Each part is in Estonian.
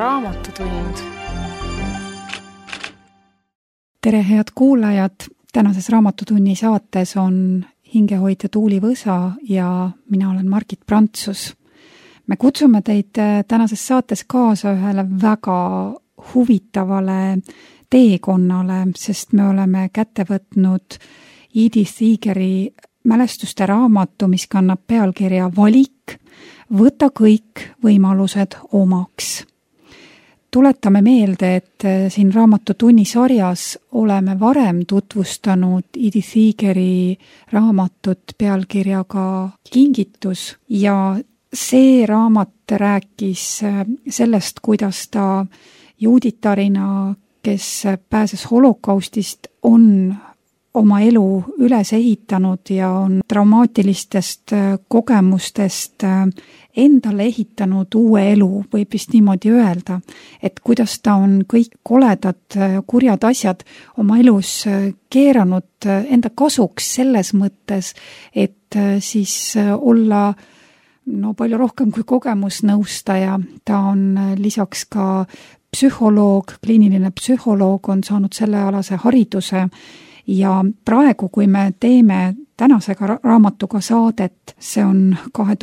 Raamatutund. Tere, head kuulajad! Tänases Raamatutunni saates on hingehoidja Tuuli Võsa ja mina olen Margit Prantsus. Me kutsume teid tänases saates kaasa ühele väga huvitavale teekonnale, sest me oleme kätte võtnud Edith Eageri mälestuste raamatu, mis kannab pealkirja Valik, võta kõik võimalused omaks. Tuletame meelde, et siin Raamatutunni sarjas oleme varem tutvustanud Edith Eageri raamatut pealkirjaga Kingitus ja see raamat rääkis sellest, kuidas ta juuditarina, kes pääses holokaustist, on oma elu üles ehitanud ja on traumaatilistest kogemustest endale ehitanud uue elu, võib vist niimoodi öelda, et kuidas ta on kõik koledad kurjad asjad oma elus keeranud enda kasuks selles mõttes, et siis olla palju rohkem kui kogemusnõustaja. Ta on lisaks ka psühholoog, kliiniline psühholoog, on saanud sellealase hariduse. Ja praegu, kui me teeme tänasega raamatuga saadet, see on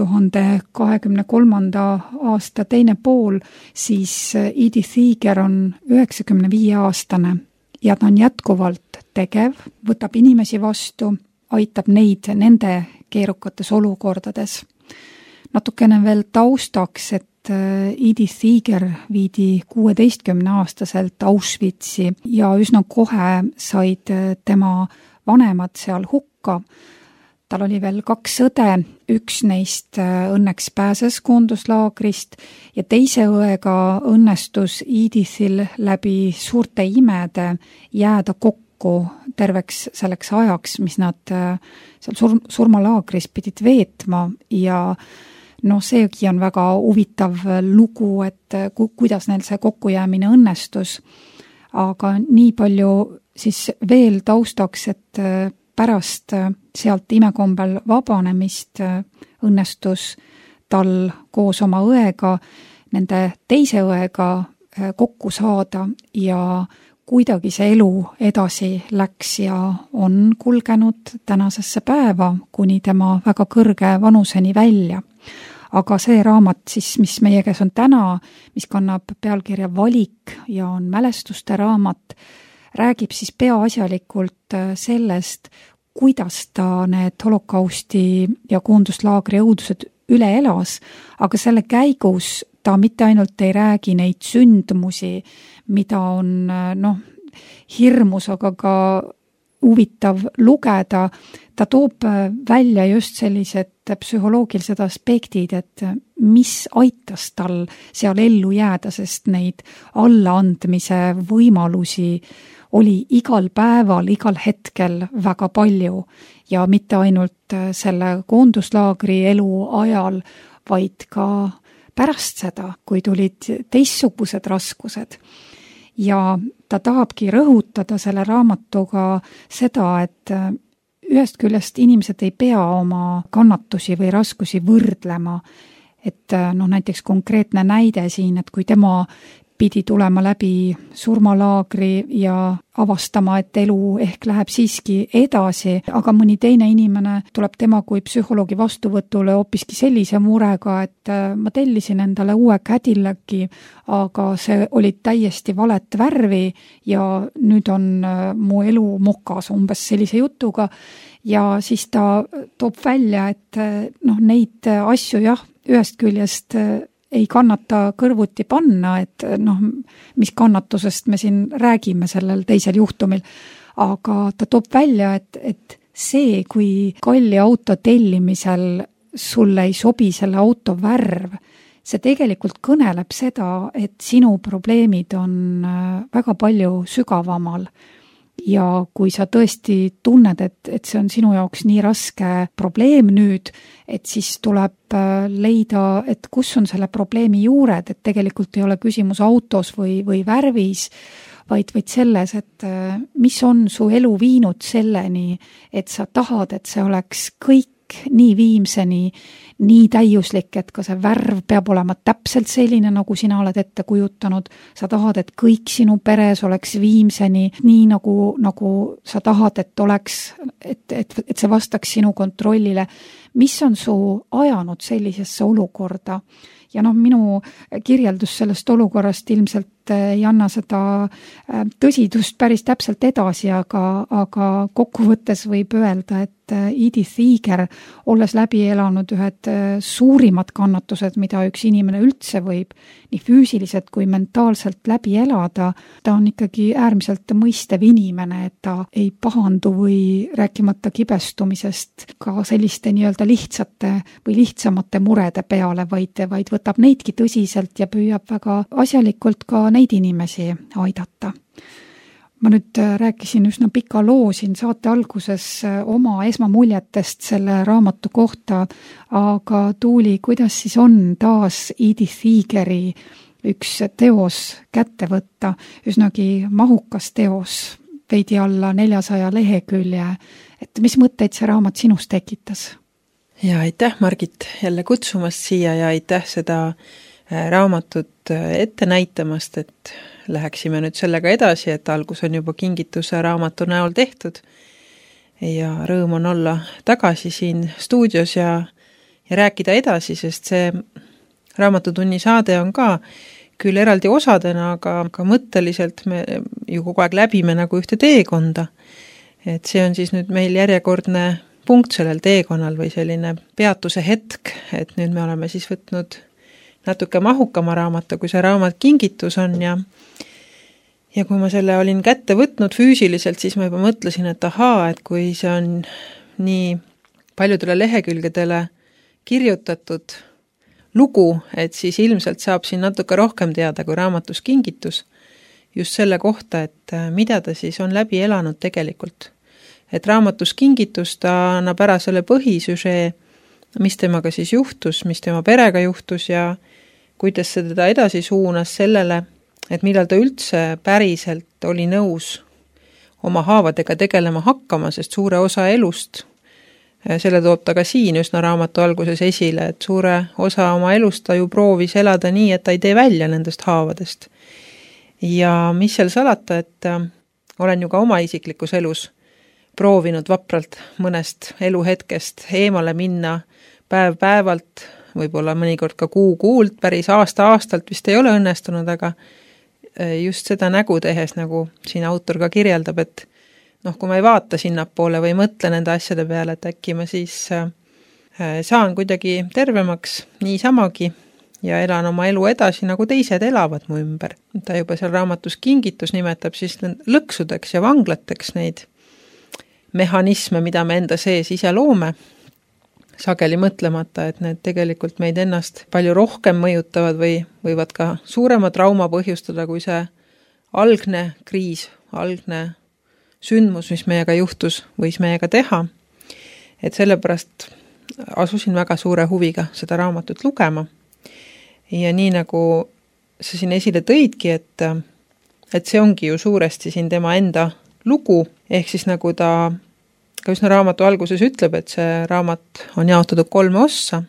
2023. aasta teine pool, siis Edith Eager on 95-aastane ja ta on jätkuvalt tegev, võtab inimesi vastu, aitab neid nende keerukates olukordades. Natukene veel taustaks, et Edith Eager viidi 16-aastaselt Auschwitzi ja üsna kohe said tema vanemad seal hukka. Tal oli veel 2 õde, üks neist õnneks pääses koonduslaagrist ja teise õega õnnestus Edithil läbi suurte imede jääda kokku terveks selleks ajaks, mis nad seal surmalaagris pidid veetma ja seegi on väga huvitav lugu, et kuidas neil see kokkujäämine õnnestus. Aga nii palju siis veel taustaks, et pärast sealt imekombel vabanemist õnnestus tal koos oma õega, nende teise õega kokku saada ja kuidagi see elu edasi läks ja on kulgenud tänasesse päeva kuni tema väga kõrge vanuseni välja. Aga see raamat siis, mis meie käes on täna, mis kannab pealkirja Valik ja on mälestuste raamat, räägib siis peaasjalikult sellest, kuidas ta need holokausti ja koonduslaagri õudused üle elas, aga selle käigus ta mitte ainult ei räägi neid sündmusi, mida on hirmus, aga ka huvitav lugeda, ta toob välja just sellised psühholoogilised aspektid, et mis aitas tal seal ellu jääda, sest neid allaandmise võimalusi oli igal päeval, igal hetkel väga palju ja mitte ainult selle koonduslaagri elu ajal, vaid ka pärast seda, kui tulid teistsugused raskused. Ja ta tahabki rõhutada selle raamatuga seda, et ühest küljest inimesed ei pea oma kannatusi või raskusi võrdlema. Et näiteks konkreetne näide siin, et kui tema pidi tulema läbi surmalaagri ja avastama, et elu ehk läheb siiski edasi, aga mõni teine inimene tuleb tema kui psühholoogi vastuvõtule hoopiski sellise murega, et ma tellisin endale uue Cadillaci, aga see oli täiesti valet värvi ja nüüd on mu elu mokas umbes sellise jutuga ja siis ta toob välja, et neid asju ühest küljest ei kannata kõrvuti panna, et mis kannatusest me siin räägime sellel teisel juhtumil. Aga ta toob välja, et see, kui kalli auto tellimisel sulle ei sobi selle auto värv, see tegelikult kõneleb seda, et sinu probleemid on väga palju sügavamal. Ja kui sa tõesti tunned, et see on sinu jaoks nii raske probleem nüüd, et siis tuleb leida, et kus on selle probleemi juured, et tegelikult ei ole küsimus autos või värvis, vaid selles, et mis on su elu viinud selleni, et sa tahad, et see oleks kõik nii viimseni, nii täiuslik, et ka see värv peab olema täpselt selline, nagu sina oled ette kujutanud. Sa tahad, et kõik sinu peres oleks viimseni nii, nagu sa tahad, et oleks, et see vastaks sinu kontrollile. Mis on su ajanud sellisesse olukorda? Ja minu kirjeldus sellest olukorrast ilmselt ei anna seda tõsidust päris täpselt edasi, aga kokkuvõttes võib öelda, et Edith Eger, olles läbi elanud ühed suurimad kannatused, mida üks inimene üldse võib nii füüsiliselt kui mentaalselt läbi elada, ta on ikkagi äärmiselt mõistev inimene, et ta ei pahandu või rääkimata kibestumisest ka selliste nii-öelda lihtsate või lihtsamate murede peale, vaid võtab neidki tõsiselt ja püüab väga asjalikult ka neid inimesi aidata. Ma nüüd rääkisin üsna pika loo siin saate alguses oma esmamuljetest selle raamatu kohta, aga Tuuli, kuidas siis on taas Edith Egeri üks teos kätte võtta, üsnagi mahukas teos, veidi alla 400 lehekülje, et mis mõtteid see raamat sinus tekitas? Ja aitäh, Margit, jälle kutsumast siia ja aitäh seda raamatut ette näitamast, et läheksime nüüd sellega edasi, et algus on juba kingituse raamatu näol tehtud ja rõõm on olla tagasi siin stuudios ja rääkida edasi, sest see raamatutunni saade on ka küll eraldi osadena, aga mõtteliselt me ju kogu aeg läbime nagu ühte teekonda. Et see on siis nüüd meil järjekordne punkt sellel teekonnal või selline peatuse hetk, et nüüd me oleme siis võtnud natuke mahukama raamatu, kui see raamat kingitus on ja kui ma selle olin kätte võtnud füüsiliselt, siis ma juba mõtlesin, et et kui see on nii paljudele lehekülgedele kirjutatud lugu, et siis ilmselt saab siin natuke rohkem teada kui raamatus kingitus just selle kohta, et mida ta siis on läbi elanud tegelikult. Et raamatus kingitus ta annab ära selle põhisüžee, mis temaga siis juhtus, mis tema perega juhtus ja kuidas see teda edasi suunas sellele, et millal ta üldse päriselt oli nõus oma haavadega tegelema hakkama, sest suure osa elust, selle toob ta ka siin üsna raamatu alguses esile, et suure osa oma elust ta ju proovis elada nii, et ta ei tee välja nendest haavadest. Ja mis seal salata, et olen ju ka oma isiklikus elus proovinud vapralt mõnest eluhetkest eemale minna päev päevalt, võib-olla mõnikord ka kuult, päris aastalt vist ei ole õnnestunud, aga just seda nägu tehes, nagu siin autor ka kirjeldab, et kui ma ei vaata sinnapoole või mõtle nende asjade peale, et äkki ma siis saan kuidagi tervemaks niisamagi ja elan oma elu edasi, nagu teised elavad mu ümber. Ta juba seal raamatus kingitus nimetab siis lõksudeks ja vanglateks neid mehhanisme, mida me enda sees ise loome, sageli mõtlemata, et need tegelikult meid ennast palju rohkem mõjutavad või võivad ka suurema trauma põhjustada, kui see algne kriis, algne sündmus, mis meiega juhtus, võis meiega teha. Et sellepärast asusin väga suure huviga seda raamatut lugema. Ja nii nagu sa siin esile tõidki, et see ongi ju suuresti siin tema enda lugu, ehk siis nagu ta ka üsna raamatu alguses ütleb, et see raamat on jaotatud 3 ossa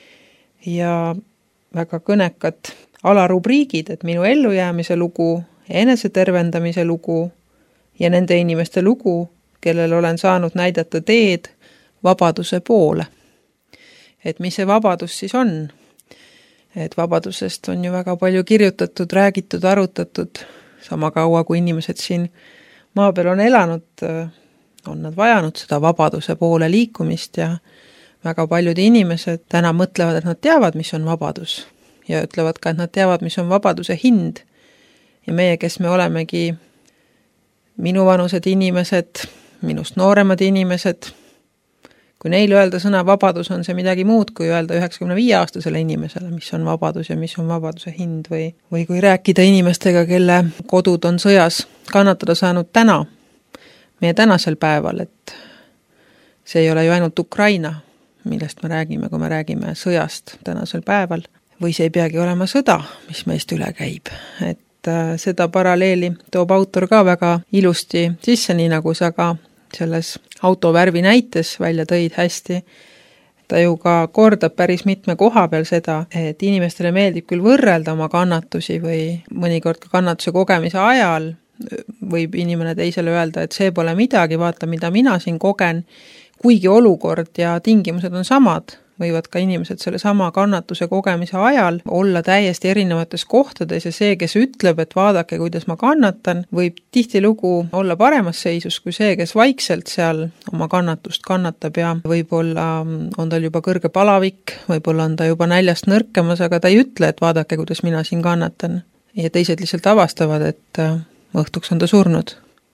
ja väga kõnekad alarubriigid, et minu ellujäämise lugu, enesetervendamise lugu ja nende inimeste lugu, kellel olen saanud näidata teed vabaduse poole. Et mis see vabadus siis on? Et vabadusest on ju väga palju kirjutatud, räägitud, arutatud, sama kaua kui inimesed siin maa peal on elanud, on nad vajanud seda vabaduse poole liikumist ja väga paljud inimesed täna mõtlevad, et nad teavad, mis on vabadus ja ütlevad ka, et nad teavad, mis on vabaduse hind. Ja meie, kes me olemegi minuvanused inimesed, minust nooremad inimesed, kui neil öelda sõna vabadus, on see midagi muud kui öelda 95-aastasele inimesele, mis on vabadus ja mis on vabaduse hind või kui rääkida inimestega, kelle kodud on sõjas kannatada saanud täna, meie tänasel päeval, et see ei ole ju ainult Ukraina, millest me räägime, kui me räägime sõjast tänasel päeval, või see ei peagi olema sõda, mis meist üle käib. Et seda paralleeli toob autor ka väga ilusti sisse, nii nagu sa ka selles autovärvi näites välja tõid hästi, ta ju ka kordab päris mitme koha peal seda, et inimestele meeldib küll võrrelda oma kannatusi või mõnikord ka kannatuse kogemise ajal võib inimene teisele öelda, et see pole midagi, vaata, mida mina siin kogen, kuigi olukord ja tingimused on samad, võivad ka inimesed selle sama kannatuse kogemise ajal olla täiesti erinevates kohtades ja see, kes ütleb, et vaadake, kuidas ma kannatan, võib tihtilugu olla paremas seisus kui see, kes vaikselt seal oma kannatust kannatab ja võib-olla on tal juba kõrge palavik, võib-olla on ta juba näljast nõrkemas, aga ta ei ütle, et vaadake, kuidas mina siin kannatan. Ja teised lihtsalt avastavad, et õhtuks on ta surnud.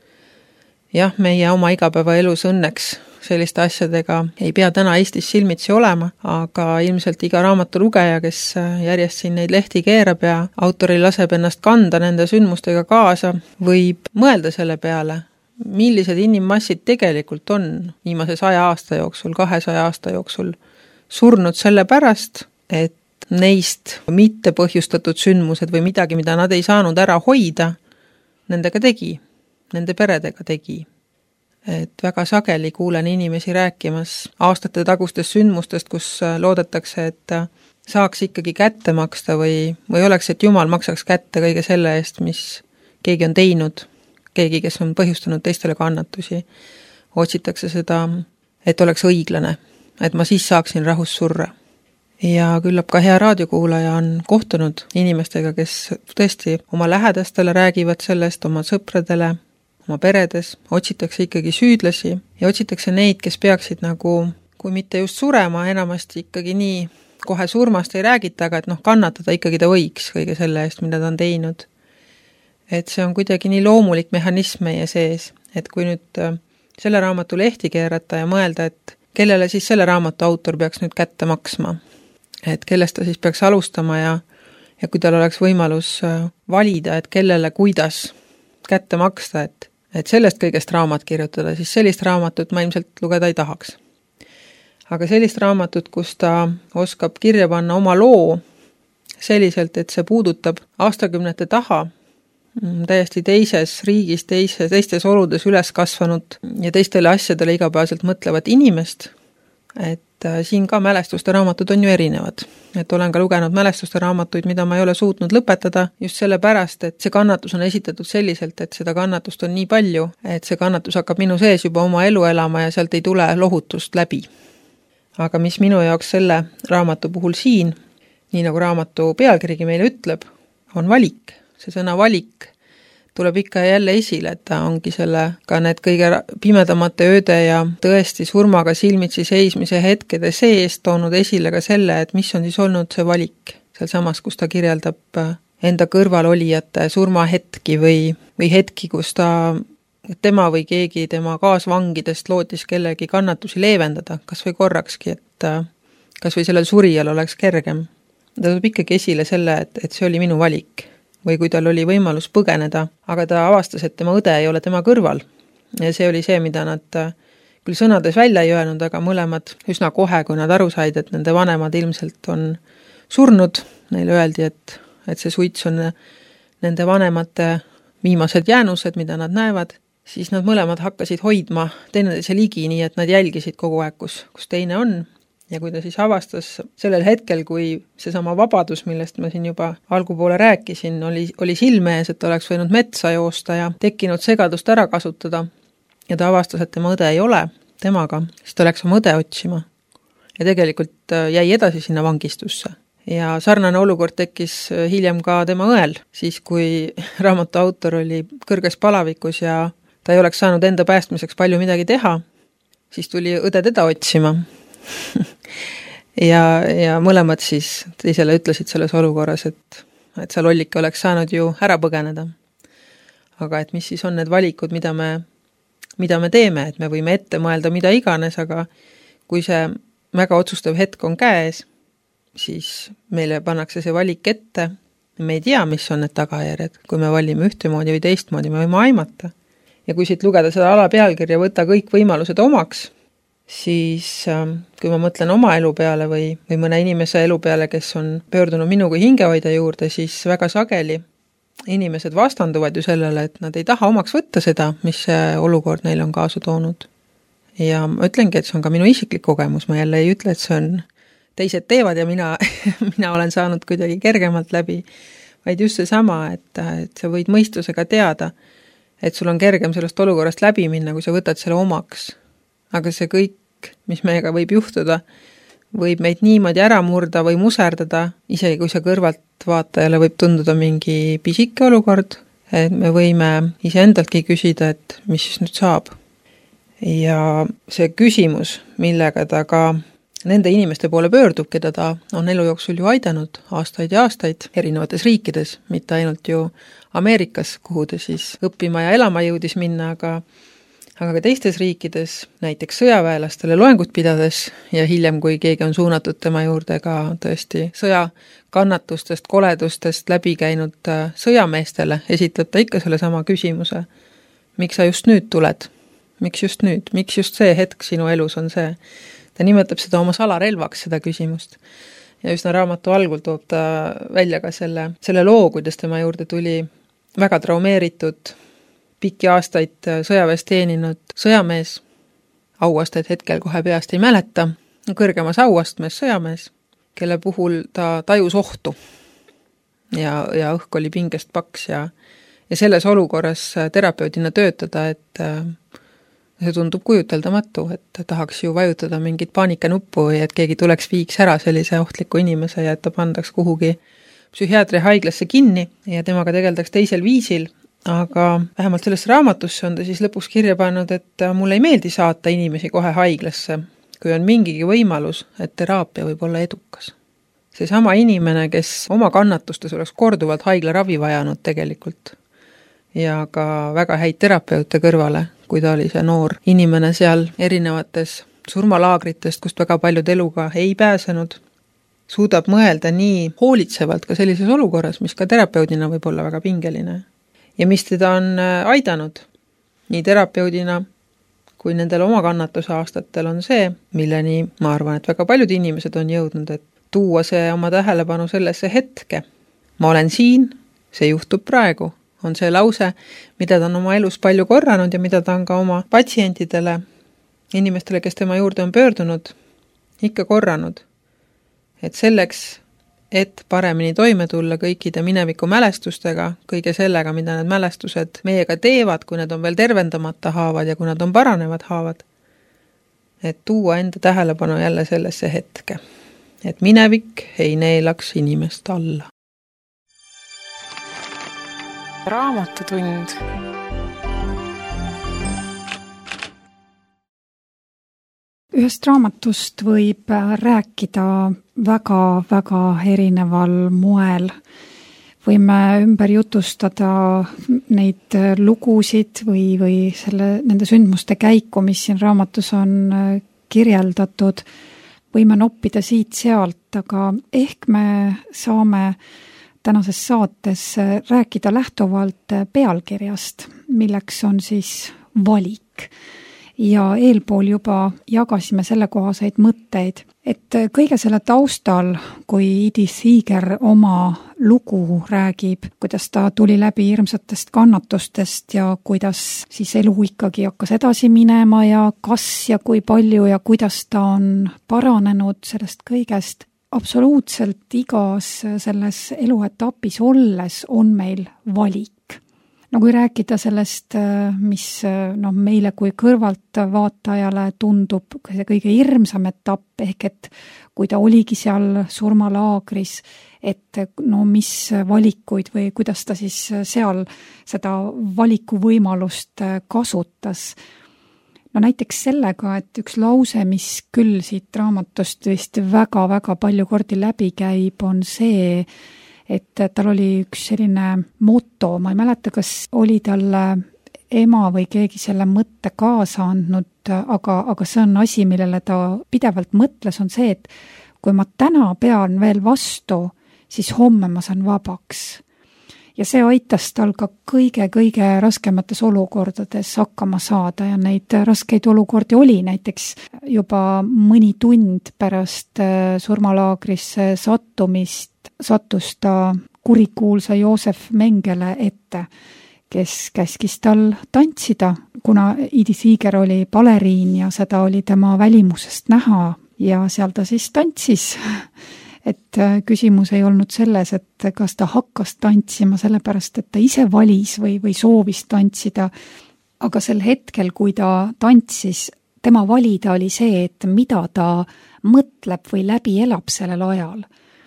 Jah, meie oma igapäevaelus õnneks selliste asjadega ei pea täna Eestis silmitsi olema, aga ilmselt iga raamatu lugeja, kes järjest siin neid lehti keerab ja autori laseb ennast kanda nende sündmustega kaasa, võib mõelda selle peale, millised inimmassid tegelikult on viimase 100 aasta jooksul, 200 aasta jooksul surnud selle pärast, et neist mitte põhjustatud sündmused või midagi, mida nad ei saanud ära hoida, nendega tegi, nende peredega tegi. Et väga sageli kuulen inimesi rääkimas aastate tagustest sündmustest, kus loodetakse, et saaks ikkagi kätte maksta või oleks, et Jumal maksaks kätte kõige selle eest, mis keegi on teinud, keegi, kes on põhjustanud teistele kannatusi. Otsitakse seda, et oleks õiglane, et ma siis saaksin rahus surra. Ja küllap ka hea raadiokuulaja on kohtunud inimestega, kes tõesti oma lähedastele räägivad sellest, oma sõpradele, oma peredes, otsitakse ikkagi süüdlasi ja otsitakse neid, kes peaksid nagu, kui mitte just surema, enamasti ikkagi nii kohe surmast ei räägita, aga et kannatada ikkagi ta võiks kõige selle eest, mida ta on teinud. Et see on kuidagi nii loomulik mehhanism meie sees, et kui nüüd selle raamatu lehti keerata ja mõelda, et kellele siis selle raamatu autor peaks nüüd kätte maksma, et kellest ta siis peaks alustama ja kui tal oleks võimalus valida, et kellele kuidas kätte maksta, et sellest kõigest raamat kirjutada, siis sellist raamatut ma ilmselt lugeda ei tahaks. Aga sellist raamatut, kus ta oskab kirja panna oma loo selliselt, et see puudutab aastakümnete taha, täiesti teises riigis, teistes oludes üles kasvanud ja teistele asjadele igapäevaselt mõtlevat inimest, et siin ka mälestuste raamatud on ju erinevad. Et olen ka lugenud mälestuste raamatuid, mida ma ei ole suutnud lõpetada just sellepärast, et see kannatus on esitatud selliselt, et seda kannatust on nii palju, et see kannatus hakkab minu sees juba oma elu elama ja sealt ei tule lohutust läbi. Aga mis minu jaoks selle raamatu puhul siin, nii nagu raamatu pealkirigi meile ütleb, on valik. See sõna valik tuleb ikka jälle esile, et ta ongi ka need kõige pimedamate ööde ja tõesti surmaga silmitsi seismise hetkede sees toonud esile ka selle, et mis on siis olnud see valik. Seal samas, kus ta kirjeldab enda kõrval olijate surmahetki või hetki, kus tema või keegi tema kaasvangidest lootis kellegi kannatusi leevendada, kas või korrakski, et kas või sellel surijal oleks kergem. Ta tuleb ikkagi esile selle, et see oli minu valik. Või kui tal oli võimalus põgeneda, aga ta avastas, et tema õde ei ole tema kõrval. Ja see oli see, mida nad küll sõnades välja ei öelnud, aga mõlemad üsna kohe, kui nad aru said, et nende vanemad ilmselt on surnud, neile öeldi, et see suits on nende vanemate viimased jäänused, mida nad näevad, siis nad mõlemad hakkasid hoidma teineteise ligi, nii et nad jälgisid kogu aeg, kus teine on. Ja kui ta siis avastas sellel hetkel, kui seesama vabadus, millest ma siin juba algupoole rääkisin, oli silme ees, et oleks võinud metsa joosta ja tekkinud segadust ära kasutada ja ta avastas, et tema õde ei ole temaga, siis ta läks oma õde otsima ja tegelikult jäi edasi sinna vangistusse. Ja sarnane olukord tekkis hiljem ka tema õel, siis kui raamatu autor oli kõrges palavikus ja ta ei oleks saanud enda päästmiseks palju midagi teha, siis tuli õde teda otsima. ja mõlemad siis teisele ütlesid selles olukorras, et see lollike oleks saanud ju ära põgeneda. Aga et mis siis on need valikud, mida me teeme, et me võime ette mõelda mida iganes, aga kui see väga otsustav hetk on käes, siis meile pannakse see valik ette. Me ei tea, mis on need tagajärjed. Kui me valime ühtemoodi või teistmoodi, me võime aimata. Ja kui siit lugeda seda alapealkirja, võtta kõik võimalused omaks, siis kui ma mõtlen oma elu peale või mõne inimese elu peale, kes on pöördunud minu kui hingehoidja juurde, siis väga sageli inimesed vastanduvad ju sellele, et nad ei taha omaks võtta seda, mis see olukord neile on kaasa toonud. Ja ma ütlengi, et see on ka minu isiklik kogemus, ma jälle ei ütle, et see on teised teevad ja mina olen saanud kuidagi kergemalt läbi, vaid just seesama, et sa võid mõistusega teada, et sul on kergem sellest olukorrast läbi minna, kui sa võtad selle omaks. Aga see kõik, mis meiega võib juhtuda, võib meid niimoodi ära murda või muserdada, isegi kui see kõrvalt vaatajale võib tunduda mingi pisike olukord, et me võime iseendaltki küsida, et mis siis nüüd saab. Ja see küsimus, millega ta ka nende inimeste poole pöördub, keda ta on elu jooksul ju aidanud aastaid ja aastaid erinevates riikides, mitte ainult ju Ameerikas, kuhu ta siis õppima ja elama jõudis minna, aga ka teistes riikides, näiteks sõjaväelastele loengut pidades ja hiljem, kui keegi on suunatud tema juurde ka tõesti sõjakannatustest, koledustest läbi käinud sõjameestele, esitab ta ikka selle sama küsimuse. Miks sa just nüüd tuled? Miks just nüüd? Miks just see hetk sinu elus on see? Ta nimetab seda oma salarelvaks, seda küsimust. Ja üsna raamatu algul toob ta välja ka selle loo, kuidas tema juurde tuli väga traumeeritud, pikki aastaid sõjaväes teeninud sõjamees, auastaid hetkel kohe peast ei mäleta, kõrgemas auastmes sõjamees, kelle puhul ta tajus ohtu ja õhk oli pingest paks ja selles olukorras terapeudina töötada, et see tundub kujuteldamatu, et tahaks ju vajutada mingit paanikanuppu või et keegi tuleks viiks ära sellise ohtliku inimese ja et ta pandaks kuhugi psühhiaatri haiglasse kinni ja temaga tegeldaks teisel viisil, aga vähemalt sellesse raamatusse on ta siis lõpuks kirja pannud, et mulle ei meeldi saata inimesi kohe haiglasse, kui on mingigi võimalus, et teraapia võib olla edukas. Seesama inimene, kes oma kannatustes oleks korduvalt haiglaravi vajanud tegelikult ja ka väga häid terapeute kõrvale, kui ta oli see noor inimene seal erinevates surmalaagritest, kust väga paljud eluga ei pääsenud, suudab mõelda nii hoolitsevalt ka sellises olukorras, mis ka terapeudina võib olla väga pingeline. Ja mis teda on aidanud nii terapeudina kui nendel oma kannatuse aastatel on see, milleni ma arvan, et väga paljud inimesed on jõudnud, et tuua see oma tähelepanu sellesse hetke. Ma olen siin, see juhtub praegu, on see lause, mida ta on oma elus palju korranud ja mida ta on ka oma patsientidele, inimestele, kes tema juurde on pöördunud, ikka korranud. Et selleks, et paremini toime tulla kõikide mineviku mälestustega, kõige sellega, mida need mälestused meiega teevad, kui need on veel tervendamata haavad ja kui nad on paranevad haavad, et tuua enda tähelepanu jälle sellesse hetke, et minevik ei neelaks inimest alla. Raamatutund. Ühest raamatust võib rääkida väga erineval moel. Võime ümber jutustada neid lugusid või nende sündmuste käiku, mis siin raamatus on kirjeldatud. Võime noppida siit-sealt, aga ehk me saame tänases saates rääkida lähtuvalt pealkirjast, milleks on siis valik. Ja eelpool juba jagasime sellekohaseid mõtteid, et kõige selle taustal, kui Edith Eger oma lugu räägib, kuidas ta tuli läbi hirmsatest kannatustest ja kuidas siis elu ikkagi hakkas edasi minema ja kas ja kui palju ja kuidas ta on paranenud sellest kõigest, absoluutselt igas selles eluetapis olles on meil valik. No kui rääkida sellest, mis meile kui kõrvalt vaatajale tundub see kõige hirmsam etapp, ehk et kui ta oligi seal surmalaagris, et mis valikuid või kuidas ta siis seal seda valikuvõimalust kasutas. Näiteks sellega, et üks lause, mis küll siit raamatust vist väga palju kordi läbi käib, on see, et tal oli üks selline moto, ma ei mäleta, kas oli talle ema või keegi selle mõtte kaasa andnud, aga see on asi, millele ta pidevalt mõtles, on see, et kui ma täna pean veel vastu, siis homme ma saan vabaks. Ja see aitas tal ka kõige raskemates olukordades hakkama saada ja neid raskeid olukordi oli näiteks juba mõni tund pärast surmalaagrisse sattumist sattus ta kurikuulsa Joosef Mengele ette, kes käskis tal tantsida kuna Edith Eger oli baleriin ja seda oli tema välimusest näha ja seal ta siis tantsis. Et küsimus ei olnud selles, et kas ta hakkas tantsima sellepärast, et ta ise valis või soovis tantsida, aga sel hetkel, kui ta tantsis, tema valida oli see, et mida ta mõtleb või läbi elab sellel ajal.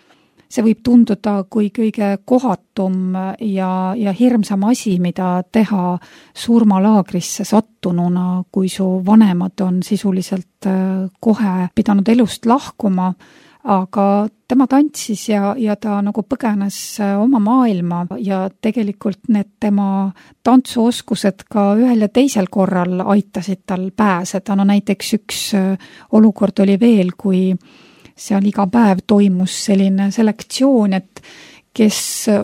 See võib tunduda kui kõige kohatum ja hirmsam asi, mida teha surmalaagrisse sattununa, kui su vanemad on sisuliselt kohe pidanud elust lahkuma, aga tema tantsis ja ta nagu põgenes oma maailma ja tegelikult need tema tantsuoskused ka ühel ja teisel korral aitasid tal pääseda. No näiteks üks olukord oli veel, kui seal iga päev toimus selline selektsioon, et kes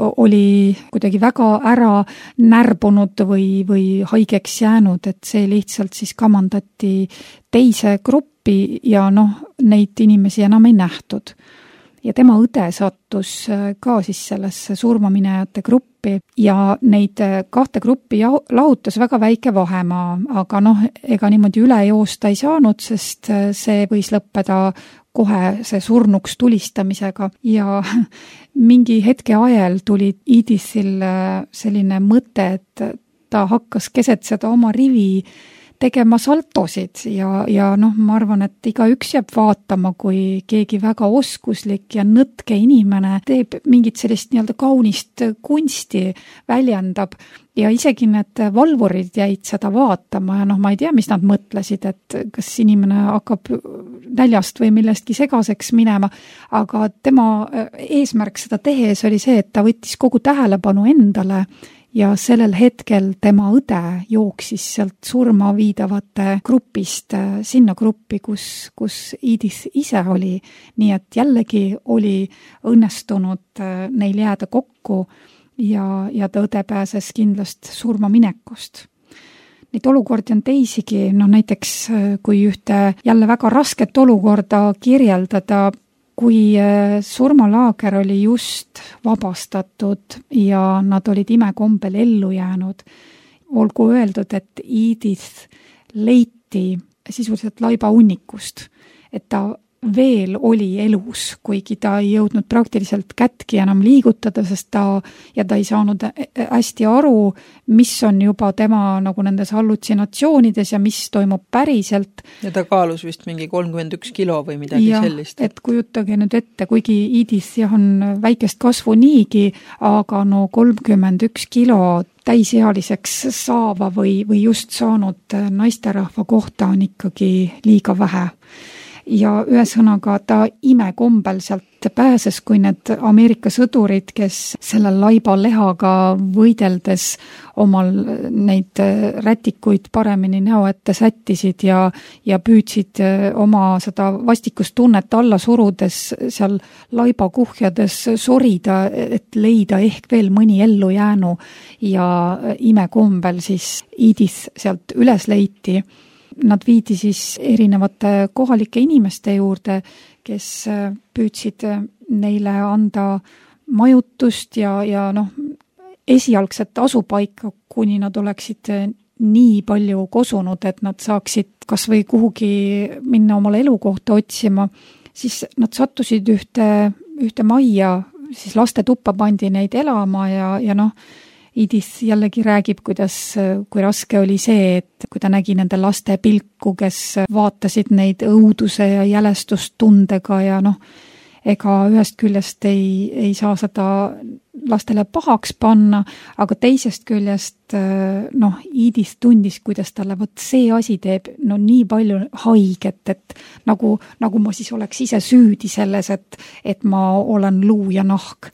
oli kuidagi väga ära närbunud või haigeks jäänud, et see lihtsalt siis kamandati teise gruppi ja neid inimesi enam ei nähtud. Ja tema õde sattus ka siis sellesse surmaminejate gruppi ja neid kahte gruppi lahutas väga väike vahemaa, aga ega niimoodi üle joosta ei saanud, sest see võis lõppeda kohe see surnuks tulistamisega ja mingi hetke ajal tuli Edithil selline mõte, et ta hakkas keset seda oma rivi tegema saltosid ja ma arvan, et igaüks jääb vaatama, kui keegi väga oskuslik ja nõtke inimene teeb mingit sellist nii-öelda kaunist kunsti, väljendab ja isegi need valvurid jäid seda vaatama ja ma ei tea, mis nad mõtlesid, et kas inimene hakkab näljast või millestki segaseks minema, aga tema eesmärk seda tehes oli see, et ta võttis kogu tähelepanu endale ja sellel hetkel tema õde jooksis sealt surma viidavate grupist sinna gruppi, kus Edith ise oli. Nii et jällegi oli õnnestunud neil jääda kokku ja ta õde pääses kindlast surma minekust. Neid olukordi on teisigi, näiteks kui ühte jälle väga rasket olukorda kirjeldada, kui surmalaager oli just vabastatud ja nad olid imekombel ellu jäänud, olgu öeldud, et Edith leiti sisuliselt laibaunikust, et ta veel oli elus, kuigi ta ei jõudnud praktiliselt kätki enam liigutada, sest ta ei saanud hästi aru, mis on juba tema nagu nendes hallutsinatsioonides ja mis toimub päriselt. Ja ta kaalus vist mingi 31 kilo või midagi sellist. Et kujutage nüüd ette, kuigi Edith on väikest kasvu niigi, aga 31 kilo täisealiseks saava või just saanud naisterahva kohta on ikkagi liiga vähe. Ja ühesõnaga ta imekombel sealt pääses, kui need Ameerika sõdurid, kes selle laiba lehaga võideldes omal neid rätikuid paremini näo ette sättisid ja püüdsid oma seda vastikustunnet alla surudes seal laiba kuhjades sorida, et leida ehk veel mõni ellu jäänu ja imekombel siis Edith sealt üles leiti. Nad viidi siis erinevate kohalike inimeste juurde, kes püüdsid neile anda majutust ja esialgset asupaika, kuni nad oleksid nii palju kosunud, et nad saaksid kas või kuhugi minna omale elukohta otsima, siis nad sattusid ühte majja, siis laste tuppa pandi neid elama ja Edith jällegi räägib, kui raske oli see, et kui ta nägi nende laste pilku, kes vaatasid neid õuduse ja jälestustundega ja ega ühest küljest ei saa seda lastele pahaks panna, aga teisest küljest Edith tundis, kuidas talle see asi teeb nii palju haiget, et nagu ma siis oleks ise süüdi selles, et ma olen luu ja nahk.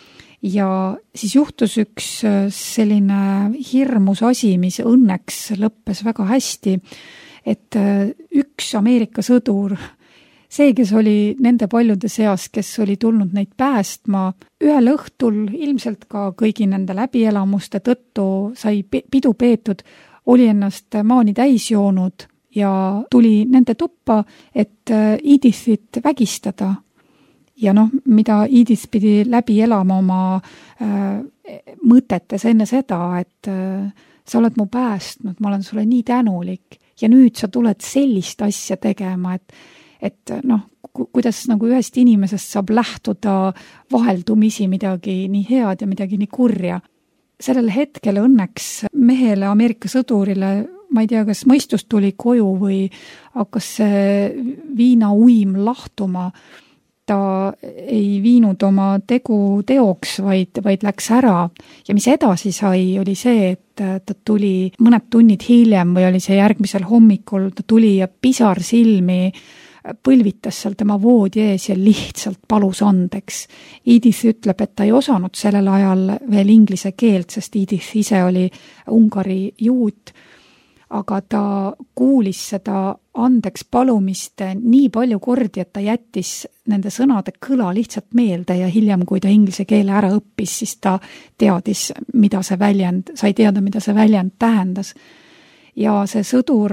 Ja siis juhtus üks selline hirmus asi, mis õnneks lõppes väga hästi, et üks Ameerika sõdur, see, kes oli nende paljude seas, kes oli tulnud neid päästma, ühel õhtul ilmselt ka kõigi nende läbielamuste tõttu sai pidu peetud, oli ennast maani täis joonud ja tuli nende tuppa, et Edithit vägistada. Ja mida Edith pidi läbi elama oma mõtetes enne seda, et sa oled mu päästnud, ma olen sulle nii tänulik ja nüüd sa tuled sellist asja tegema, et noh, kuidas nagu ühest inimesest saab lähtuda vaheldumisi midagi nii head ja midagi nii kurja. Sellel hetkel õnneks mehele, Ameerika sõdurile, ma ei tea, kas mõistus tuli koju või hakkas see viinauim lahtuma. Ta ei viinud oma tegu teoks, vaid läks ära. Ja mis edasi sai, oli see, et ta tuli mõned tunnid hiljem või oli see järgmisel hommikul, ta tuli ja pisar silmi põlvitas seal tema voodi ees ja lihtsalt palus andeks. Edith ütleb, et ta ei osanud sellel ajal veel inglise keelt, sest Edith ise oli Ungari juut, aga ta kuulis seda andeks palumist nii palju kordi, et ta jättis nende sõnade kõla lihtsalt meelde ja hiljem, kui ta inglise keele ära õppis, siis ta teadis, mida see väljend, sai teada, mida see väljend tähendas. Ja see sõdur,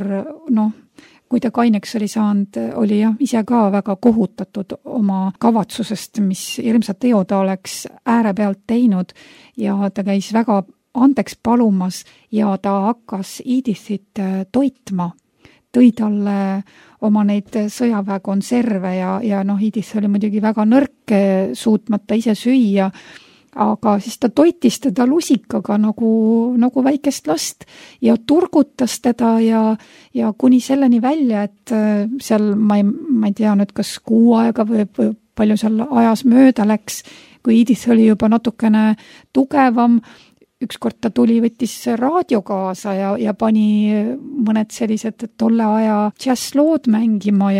kui ta kaineks oli saanud, oli ise ka väga kohutatud oma kavatsusest, mis hirmsat teo ta oleks ääre pealt teinud ja ta käis väga andeks palumas ja ta hakkas Edithit toitma. Tõi talle oma neid sõjaväekonserve ja Edith oli muidugi väga nõrk, suutmata ise süüa, aga siis ta toitis teda lusikaga nagu väikest last ja turgutas teda ja kuni selleni välja, et seal ma ei tea nüüd, kas kuu aega või palju seal ajas mööda läks, kui Edith oli juba natukene tugevam. Ükskord ta tuli, võttis raadio kaasa ja pani mõned sellised tolle aja džässlood mängima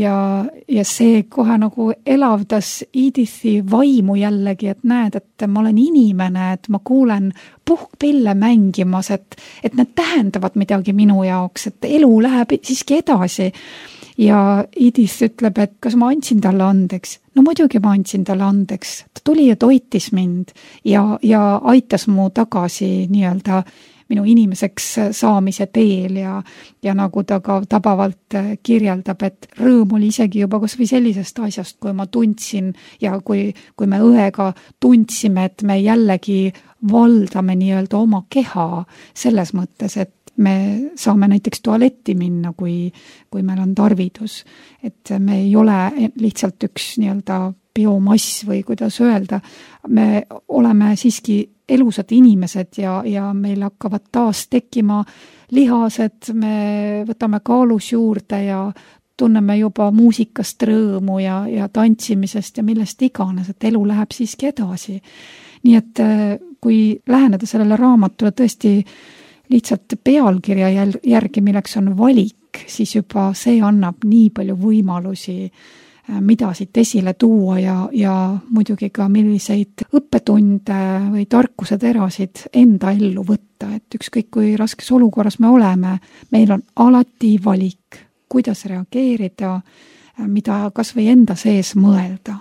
ja see kohe nagu elavdas Edithi vaimu jällegi, et näed, et ma olen inimene, et ma kuulen puhkpille mängimas, et need tähendavad midagi minu jaoks, et elu läheb siiski edasi. Ja Edith ütleb, et kas ma andsin talle andeks? No muidugi ma andsin talle andeks. Ta tuli ja toitis mind ja aitas mu tagasi nii-öelda minu inimeseks saamise teel ja nagu ta ka tabavalt kirjeldab, et rõõm oli isegi juba kas või sellisest asjast, kui ma tundsin ja kui me õega tundsime, et me jällegi valdame nii-öelda oma keha selles mõttes, et me saame näiteks tualetti minna, kui meil on tarvidus. Et me ei ole lihtsalt üks nii-öelda biomass või kuidas öelda. Me oleme siiski elusad inimesed ja meil hakkavad taas tekkima lihased, me võtame kaalus juurde ja tunneme juba muusikast rõõmu ja tantsimisest ja millest iganes, et elu läheb siiski edasi. Nii et kui läheneda sellele raamatule tõesti lihtsalt pealkirja järgi, milleks on valik, siis juba see annab nii palju võimalusi, mida siit esile tuua ja muidugi ka milliseid õppetunde või tarkuseterasid enda ellu võtta, et ükskõik kui raskes olukorras me oleme, meil on alati valik, kuidas reageerida, mida kas või enda sees mõelda.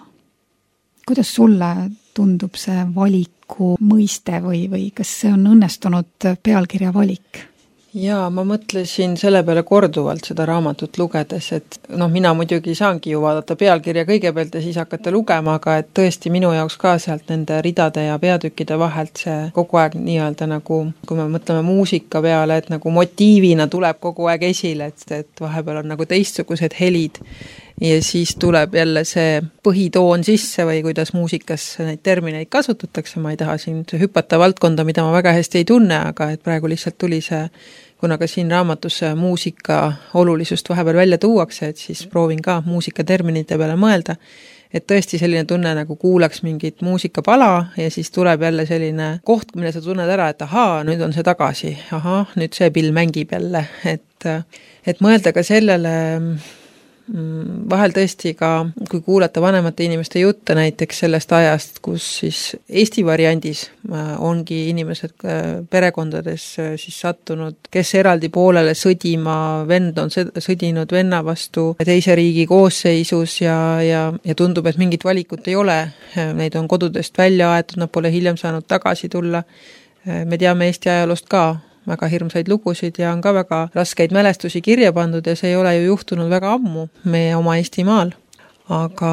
Kuidas sulle tundub see valiku mõiste või kas see on õnnestunud pealkirja valik? Jaa, ma mõtlesin selle peale korduvalt seda raamatut lugedes, et mina muidugi saangi ju vaadata pealkirja kõigepealt ja siis hakata lugema, aga et tõesti minu jaoks ka sealt nende ridade ja peatükkide vahelt see kogu aeg nii-öelda nagu, kui me mõtleme muusika peale, et nagu motiivina tuleb kogu aeg esile, et vahepeal on nagu teistsugused helid ja siis tuleb jälle see põhitoon sisse või kuidas muusikas neid termineid kasutatakse, ma ei taha siin hüpata valdkonda, mida ma väga hästi ei tunne, aga et praegu lihtsalt tuli see, kuna ka siin raamatus muusika olulisust vahepeal välja tuuakse, et siis proovin ka muusikaterminite peale mõelda, et tõesti selline tunne nagu kuulaks mingit muusikapala ja siis tuleb jälle selline koht, mille sa tunned ära, et ahaa, nüüd on see tagasi, nüüd see pill mängib jälle, et mõelda ka sellele vahel tõesti ka, kui kuulata vanemate inimeste jutte näiteks sellest ajast, kus siis Eesti variandis ongi inimesed perekondades siis sattunud, kes eraldi poolele sõdima, vend on sõdinud venna vastu teise riigi koosseisus ja tundub, et mingit valikut ei ole, neid on kodudest välja aetud, nad pole hiljem saanud tagasi tulla. Me teame Eesti ajaloost ka väga hirmsaid lugusid ja on ka väga raskeid mälestusi kirja pandud ja see ei ole ju juhtunud väga ammu meie oma Eestimaal. Aga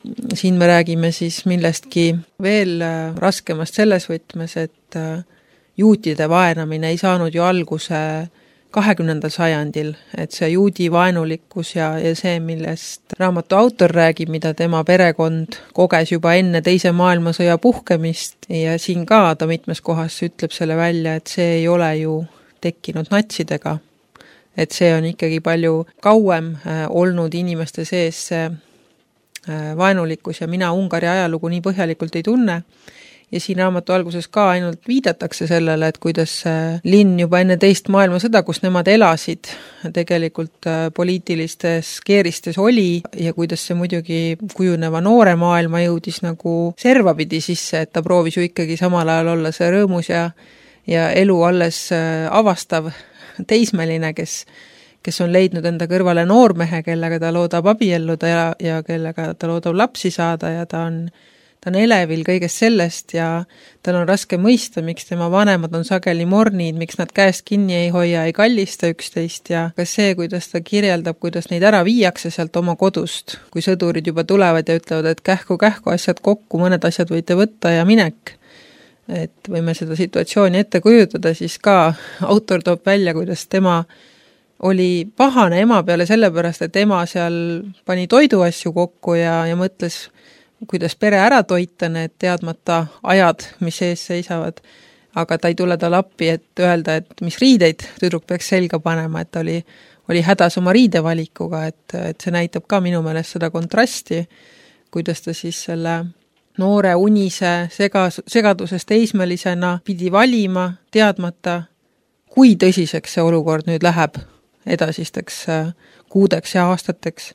siin me räägime siis millestki veel raskemast selles võtmes, et juutide vaenamine ei saanud ju alguse 20. sajandil, et see juudi vaenulikkus ja see, millest raamatu autor räägib, mida tema perekond koges juba enne teise maailmasõja puhkemist ja siin ka ta mitmes kohas ütleb selle välja, et see ei ole ju tekkinud natsidega. Et see on ikkagi palju kauem olnud inimeste sees see vaenulikkus ja mina Ungari ajalugu nii põhjalikult ei tunne. Ja siin raamatu alguses ka ainult viidatakse sellele, et kuidas linn juba enne teist maailmasõda, kus nemad elasid, tegelikult poliitilistes keeristes oli ja kuidas see muidugi kujuneva noore maailma jõudis nagu servapidi sisse, et ta proovis ju ikkagi samal ajal olla see rõõmus ja elu alles avastav teismeline, kes on leidnud enda kõrvale noormehe, kellega ta loodab abielluda ja kellega ta loodab lapsi saada ja ta on elevil kõigest sellest ja tal on raske mõista, miks tema vanemad on sageli mornid, miks nad käest kinni ei hoia, ei kallista üksteist ja ka see, kuidas ta kirjeldab, kuidas neid ära viiakse sealt oma kodust, kui sõdurid juba tulevad ja ütlevad, et kähku asjad kokku, mõned asjad võite võtta ja minek. Et võime seda situatsiooni ette kujutada, siis ka autor toob välja, kuidas tema oli pahane ema peale sellepärast, et ema seal pani toiduasju kokku ja mõtles, kuidas pere ära toita need teadmata ajad, mis ees seisavad, aga ta ei tule tal appi, et öelda, et mis riideid tüdruk peaks selga panema, et oli hädas oma riidevalikuga, et see näitab ka minu meelest seda kontrasti, kuidas ta siis selle noore unise segadusest teismelisena pidi valima, teadmata, kui tõsiseks see olukord nüüd läheb edasisteks kuudeks ja aastateks.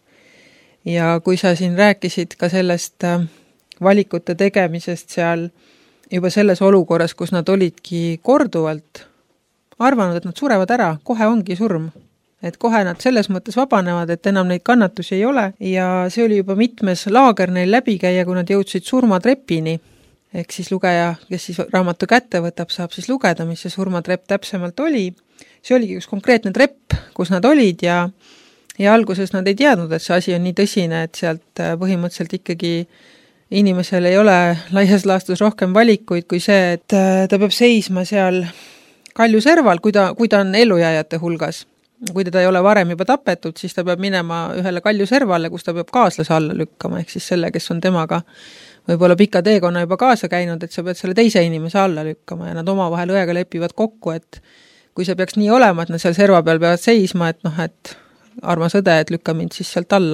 Ja kui sa siin rääkisid ka sellest valikute tegemisest seal juba selles olukorras, kus nad olidki korduvalt arvanud, et nad surevad ära, kohe ongi surm. Et kohe nad selles mõttes vabanevad, et enam neid kannatusi ei ole ja see oli juba mitmes laager neil läbi käia, kui nad jõudsid surmatrepini. Ehk siis lugeja, kes siis raamatu kätte võtab, saab siis lugeda, mis see surmatrepp täpsemalt oli. See oligi üks konkreetne trepp, kus nad olid ja alguses nad ei teadnud, et see asi on nii tõsine, et sealt põhimõtteliselt ikkagi inimesel ei ole laias laastus rohkem valikuid kui see, et ta peab seisma seal kaljuserval, kui ta on ellujääjate hulgas. Kui teda ei ole varem juba tapetud, siis ta peab minema ühele kaljuservale, kus ta peab kaaslase alla lükkama, ehk siis selle, kes on temaga võib-olla pika teekonna juba kaasa käinud, et sa pead selle teise inimese alla lükkama ja nad omavahel õega lepivad kokku, et kui see peaks nii olema, et nad seal serva peal peavad seisma, et armas õde, et lükka mind siis sealt alla.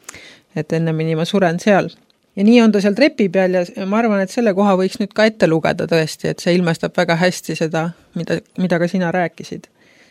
Et ennemini ma suren seal. Ja nii on ta seal trepi peal ja ma arvan, et selle koha võiks nüüd ka ette lugeda tõesti, et see ilmestab väga hästi seda, mida ka sina rääkisid.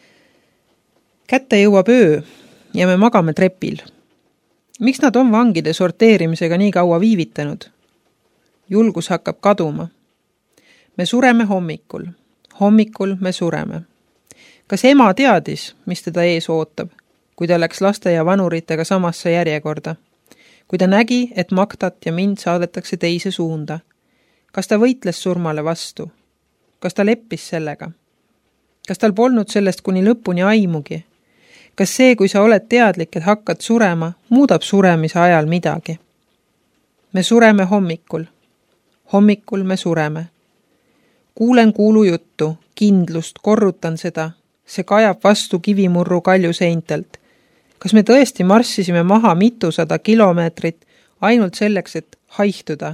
Kätte jõuab öö ja me magame trepil. Miks nad on vangide sorteerimisega nii kaua viivitanud? Julgus hakkab kaduma. Me sureme hommikul. Hommikul me sureme. Kas ema teadis, mis teda ees ootab, kui ta läks laste ja vanuritega samasse järjekorda? Kui ta nägi, et Magdat ja mind saadetakse teise suunda? Kas ta võitles surmale vastu? Kas ta leppis sellega? Kas tal polnud sellest kuni lõpuni aimugi? Kas see, kui sa oled teadlik, et hakkad surema, muudab suremise ajal midagi? Me sureme hommikul. Hommikul me sureme. Kuulen kuulujuttu, kindlust, korrutan seda. See kajab vastu kivimurru kaljuseintelt. Kas me tõesti marssisime maha 200 kilomeetrit ainult selleks, et haihtuda?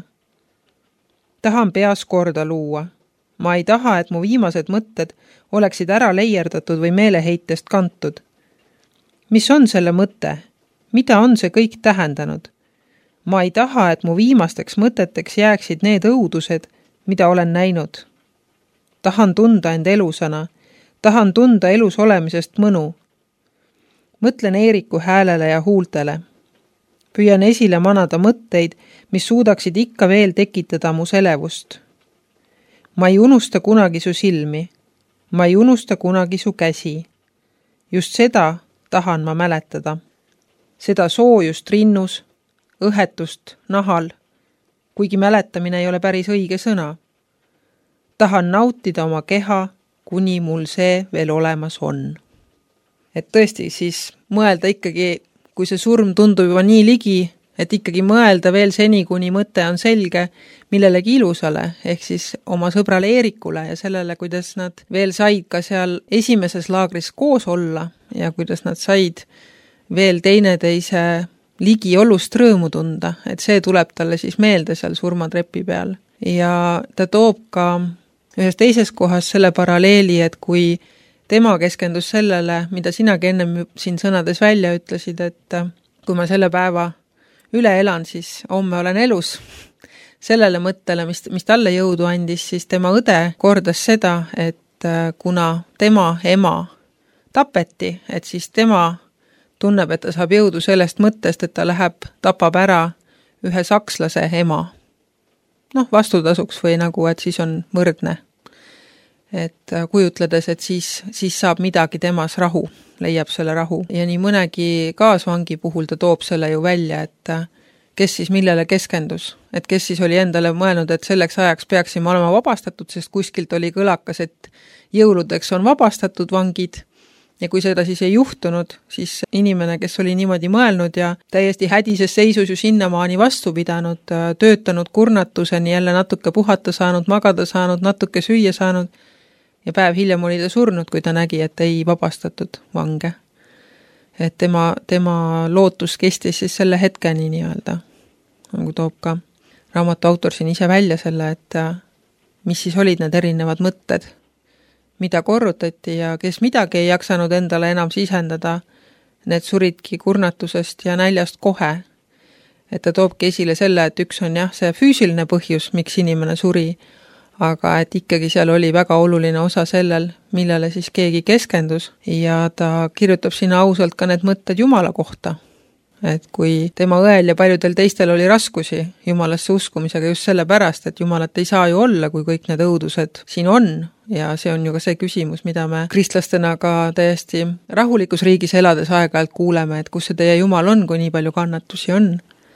Tahan peas korda luua. Ma ei taha, et mu viimased mõtted oleksid ära leierdatud või meeleheitest kantud. Mis on selle mõte? Mida on see kõik tähendanud? Ma ei taha, et mu viimasteks mõteteks jääksid need õudused, mida olen näinud. Tahan tunda end elusana. Tahan tunda elus olemisest mõnu. Mõtlen Eeriku häälele ja huultele. Püüan esile manada mõtteid, mis suudaksid ikka veel tekitada mu selevust. Ma ei unusta kunagi su silmi. Ma ei unusta kunagi su käsi. Just seda tahan ma mäletada. Seda soojust rinnus, õhetust nahal, kuigi mäletamine ei ole päris õige sõna. Tahan nautida oma keha, kuni mul see veel olemas on. Et tõesti siis mõelda ikkagi, kui see surm tundub juba nii ligi, et ikkagi mõelda veel seni, kuni mõte on selge millelegi ilusale, ehk siis oma sõbrale Eerikule ja sellele, kuidas nad veel said ka seal esimeses laagris koos olla ja kuidas nad said veel teineteise ligiolust rõõmu tunda, et see tuleb talle siis meelde seal surmatrepi peal. Ja ta toob ka ühes teises kohas selle paralleeli, et kui tema keskendus sellele, mida sinagi ennem siin sõnades välja ütlesid, et kui ma selle päeva üle elan, siis homme olen elus. Sellele mõttele, mis talle jõudu andis, siis tema õde kordas seda, et kuna tema ema tapeti, et siis tema tunneb, et ta saab jõudu sellest mõttest, et ta läheb, tapab ära ühe sakslase ema. Vastutasuks või nagu, et siis on võrdne. Et kujutledes, et siis saab midagi temas rahu, leiab selle rahu. Ja nii mõnegi kaasvangi puhul ta toob selle ju välja, et kes siis millele keskendus. Et kes siis oli endale mõelnud, et selleks ajaks peaksime olema vabastatud, sest kuskilt oli kõlakas, et jõuludeks on vabastatud vangid. Ja kui seda siis ei juhtunud, siis inimene, kes oli niimoodi mõelnud ja täiesti hädises seisus ju sinnamaani vastu pidanud, töötanud kurnatuseni, jälle natuke puhata saanud, magada saanud, natuke süüa saanud, ja päev hiljem oli ta surnud, kui ta nägi, et ei vabastatud vange. Et tema lootus kestis siis selle hetkeni nii-öelda. Nagu toob ka raamatu autor siin ise välja selle, et mis siis olid need erinevad mõtted, mida korrutati ja kes midagi ei jaksanud endale enam sisendada, need suridki kurnatusest ja näljast kohe. Et ta toobki esile selle, et üks on see füüsiline põhjus, miks inimene suri, aga et ikkagi seal oli väga oluline osa sellel, millele siis keegi keskendus ja ta kirjutab sinna ausalt ka need mõtted Jumala kohta. Et kui tema õel ja paljudel teistel oli raskusi Jumalasse uskumisega just sellepärast, et Jumalat ei saa ju olla, kui kõik need õudused siin on ja see on ju ka see küsimus, mida me kristlastena ka täiesti rahulikus riigis elades aeg-ajalt kuuleme, et kus see teie Jumal on, kui nii palju kannatusi on.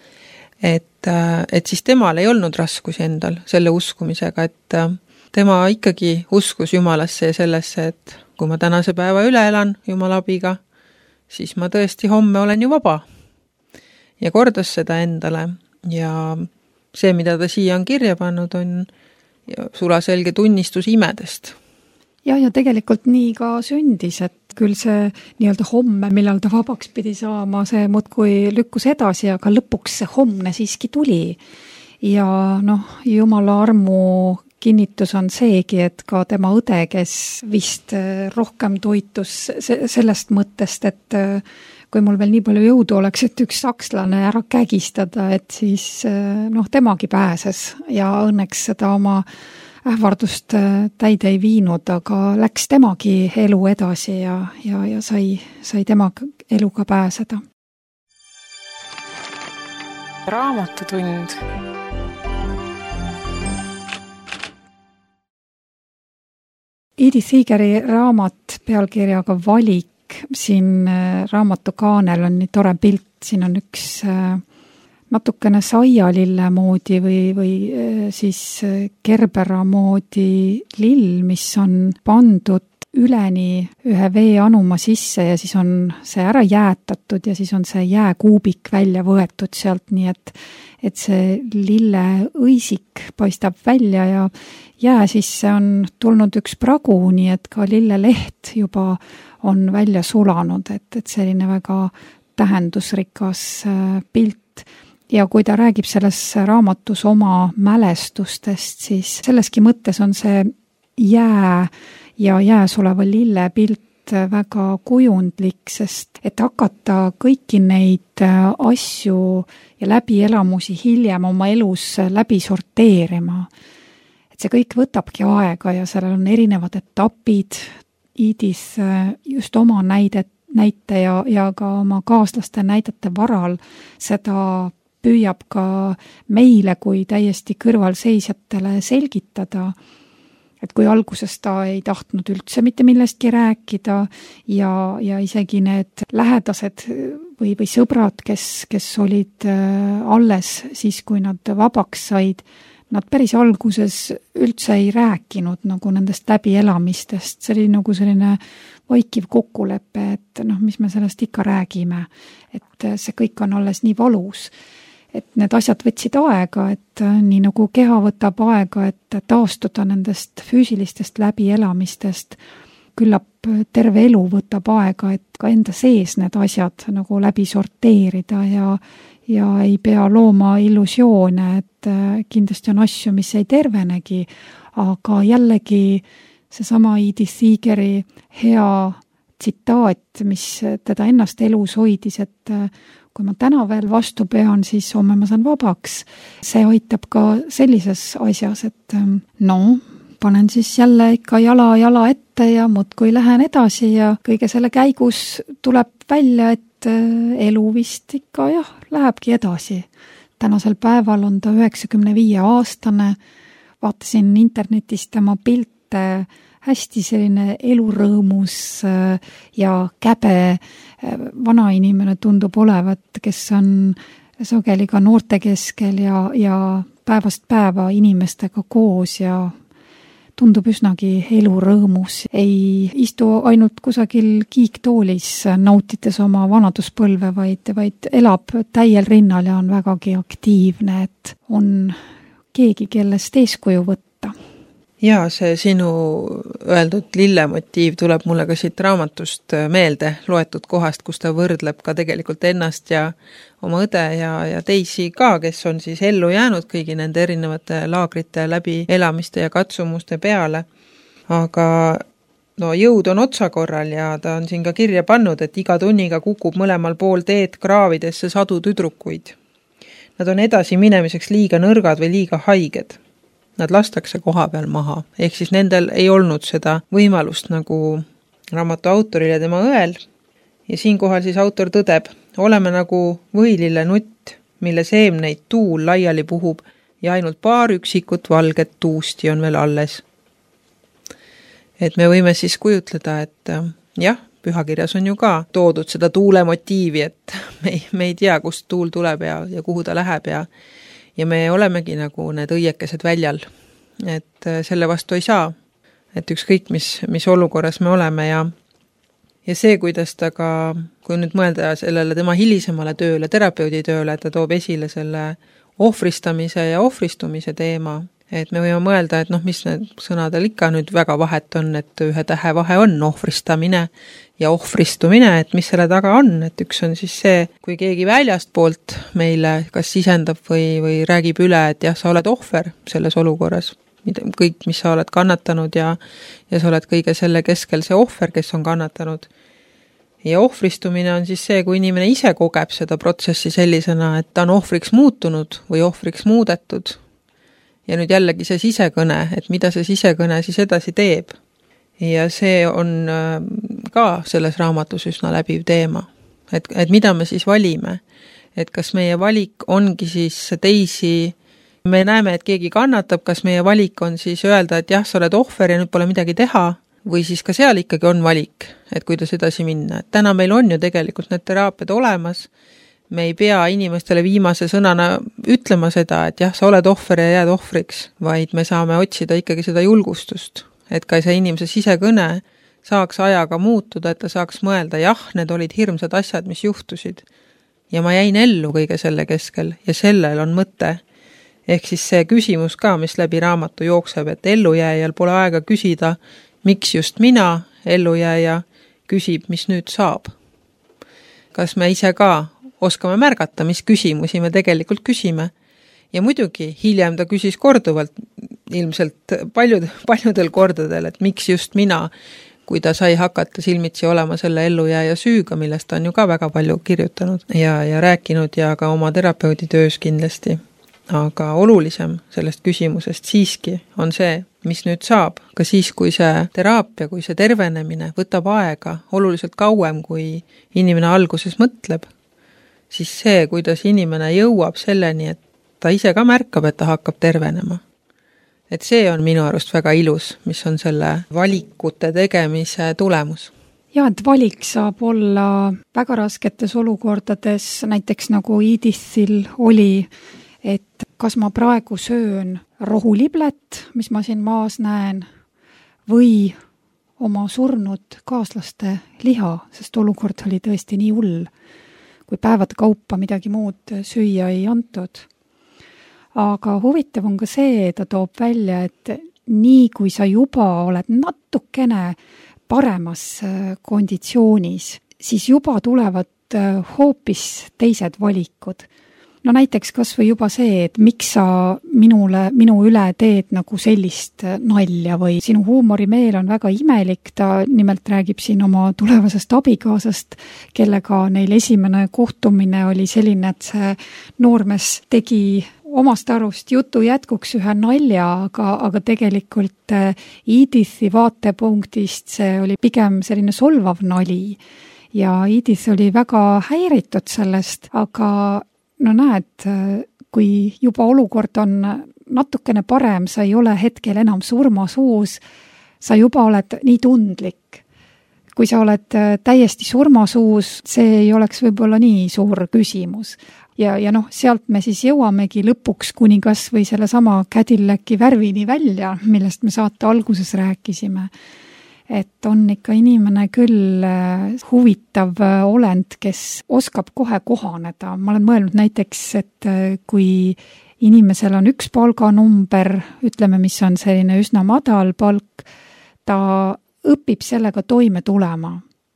Et siis temal ei olnud raskusi endal selle uskumisega, et tema ikkagi uskus Jumalasse ja sellesse, et kui ma tänase päeva üle elan Jumala abiga, siis ma tõesti homme olen ju vaba. Ja kordas seda endale ja see, mida ta siia on kirja pannud, on sulaselge tunnistus imedest. Ja tegelikult nii ka sündis, et küll see nii-öelda homme, millal ta vabaks pidi saama, see muudkui lükkus edasi, aga lõpuks see homne siiski tuli. Ja Jumala armu kinnitus on seegi, et ka tema õde, kes vist rohkem toitus sellest mõttest, et kui mul veel nii palju jõudu oleks, et üks sakslane ära kägistada, et siis temagi pääses ja õnneks seda oma ähvardust täide ei viinud, aga läks temagi elu edasi ja sai tema eluga pääseda. Raamatutund. Edith Eageri raamat pealkirjaga Valik, siin raamatu kaanel on nii tore pilt, siin on üks natukene saialille moodi või siis kerbera moodi lill, mis on pandud üleni ühe veeanuma sisse ja siis on see ära jäätatud ja siis on see jääkuubik välja võetud sealt, nii et see lille õisik paistab välja ja jää sisse on tulnud üks pragu, nii et ka lilleleht juba on välja sulanud, et selline väga tähendusrikas pilt. Ja kui ta räägib selles raamatus oma mälestustest, siis selleski mõttes on see jää ja jääs oleva lille pilt väga kujundlik, sest et hakata kõiki neid asju ja läbielamusi hiljem oma elus läbi sorteerima. Et see kõik võtabki aega ja sellel on erinevad etapid. Edith just oma näite ja ka oma kaaslaste näidete varal seda püüab ka meile kui täiesti kõrvalseisjatele selgitada, et kui alguses ta ei tahtnud üldse mitte millestki rääkida ja isegi need lähedased või sõbrad, kes olid alles siis, kui nad vabaks said, nad päris alguses üldse ei rääkinud nagu nendest läbielamistest, see oli nagu selline vaikiv kokkulepe, et mis me sellest ikka räägime, et see kõik on alles nii valus. et need asjad võtsid aega, et nii nagu keha võtab aega, et taastuda nendest füüsilistest läbielamistest, küllap terve elu võtab aega, et ka enda sees need asjad nagu läbi sorteerida ja ei pea looma illusioone, et kindlasti on asju, mis ei tervenegi, aga jällegi seesama Edith Eageri hea tsitaat, mis teda ennast elus hoidis, et kui ma täna veel vastu pean, siis homme ma saan vabaks. See aitab ka sellises asjas, et panen siis jälle ikka jala ette ja muudkui lähen edasi ja kõige selle käigus tuleb välja, et elu vist ikka lähebki edasi. Tänasel päeval on ta 95-aastane, vaatasin internetist tema pilte, hästi selline elurõõmus ja käbe vanainimene tundub olevat, kes on sageli ka noorte keskel ja päevast päeva inimestega koos ja tundub üsnagi elurõõmus. Ei istu ainult kusagil kiiktoolis nautides oma vanaduspõlve, vaid elab täiel rinnal ja on vägagi aktiivne, et on keegi, kellest eeskuju võtta. Jaa, see sinu öeldud lillemotiiv tuleb mulle ka siit raamatust meelde loetud kohast, kus ta võrdleb ka tegelikult ennast ja oma õde ja teisi ka, kes on siis ellu jäänud kõigi nende erinevate laagrite läbi elamiste ja katsumuste peale. Aga jõud on otsakorral ja ta on siin ka kirja pannud, et iga tunniga kukub mõlemal pool teed kraavidesse sadu tüdrukuid. Nad on edasi minemiseks liiga nõrgad või liiga haiged. Nad lastakse koha peal maha, ehk siis nendel ei olnud seda võimalust nagu raamatu autoril ja tema õel. Ja siinkohal siis autor tõdeb, oleme nagu võilille nutt, mille seemneid tuul laiali puhub ja ainult paar üksikut valget tuusti on veel alles. Et me võime siis kujutleda, et pühakirjas on ju ka toodud seda tuule motiivi, et me ei tea, kust tuul tuleb ja kuhu ta läheb ja me olemegi nagu need õiekesed väljal, et selle vastu ei saa, et ükskõik mis olukorras me oleme ja see, kuidas ta ka, kui nüüd mõelda sellele tema hilisemale tööle, terapeudi tööle, et ta toob esile selle ohvristamise ja ohvristumise teema, et me võime mõelda, et mis need sõnadel ikka nüüd väga vahet on, et ühe tähe vahe on ohvristamine ja ohvristumine, et mis selle taga on, et üks on siis see, kui keegi väljast poolt meile kas sisendab või räägib üle, et sa oled ohver selles olukorras, kõik, mis sa oled kannatanud ja sa oled kõige selle keskel see ohver, kes on kannatanud. Ja ohvristumine on siis see, kui inimene ise kogeb seda protsessi sellisena, et ta on ohvriks muutunud või ohvriks muudetud. Ja nüüd jällegi see sisekõne, et mida see sisekõne siis edasi teeb. Ja see on ka selles raamatus üsna läbiv teema, et mida me siis valime. Et kas meie valik ongi siis teisi, me näeme, et keegi kannatab, kas meie valik on siis öelda, et sa oled ohver ja nüüd pole midagi teha, või siis ka seal ikkagi on valik, et kuidas edasi minna. Et täna meil on ju tegelikult need teraapiad olemas, me ei pea inimestele viimase sõnana ütlema seda, et sa oled ohver ja jääd ohvriks, vaid me saame otsida ikkagi seda julgustust, et ka see inimese sisekõne saaks ajaga muutuda, et ta saaks mõelda, need olid hirmsad asjad, mis juhtusid. Ja ma jäin ellu kõige selle keskel ja sellel on mõte. Ehk siis see küsimus ka, mis läbi raamatu jookseb, et ellujääjal pole aega küsida, miks just mina, ellujääja, küsib, mis nüüd saab. Kas me ise ka oskame märgata, mis küsimusi me tegelikult küsime. Ja muidugi hiljem ta küsis korduvalt, ilmselt paljudel kordadel, et miks just mina, kui ta sai hakata silmitsi olema selle ellujääja süüga, millest ta on ju ka väga palju kirjutanud ja rääkinud ja ka oma terapeudi töös kindlasti. Aga olulisem sellest küsimusest siiski on see, mis nüüd saab, ka siis, kui see teraapia, kui see tervenemine võtab aega oluliselt kauem, kui inimene alguses mõtleb, siis see, kuidas inimene jõuab selleni, et ta ise ka märkab, et ta hakkab tervenema. Et see on minu arust väga ilus, mis on selle valikute tegemise tulemus. Ja, et valik saab olla väga rasketes olukordades, näiteks nagu Edithil oli, et kas ma praegu söön rohuliblet, mis ma siin maas näen, või oma surnud kaaslaste liha, sest olukord oli tõesti nii hull. kui päevade kaupa midagi muud süüa ei antud. Aga huvitav on ka see, ta toob välja, et nii kui sa juba oled natukene paremas konditsioonis, siis juba tulevad hoopis teised valikud. No näiteks kas või juba see, et miks sa minu üle teed nagu sellist nalja või sinu huumorimeel on väga imelik, ta nimelt räägib siin oma tulevasest abikaasast, kellega neil esimene kohtumine oli selline, et see noormees tegi omast arust jutu jätkuks ühe nalja, aga tegelikult Edithi vaatepunktist see oli pigem selline solvav nali ja Edith oli väga häiritud sellest, aga no näed, kui juba olukord on natukene parem, sa ei ole hetkel enam surmasuus, sa juba oled nii tundlik. Kui sa oled täiesti surmasuus, see ei oleks võib-olla nii suur küsimus. Ja sealt me siis jõuamegi lõpuks kuni kas või selle sama Cadillaci värvini välja, millest me saate alguses rääkisime. Et on ikka inimene küll huvitav olend, kes oskab kohe kohaneda. Ma olen mõelnud näiteks, et kui inimesel on üks palganumber, ütleme, mis on selline üsna madal palk, ta õpib sellega toime tulema.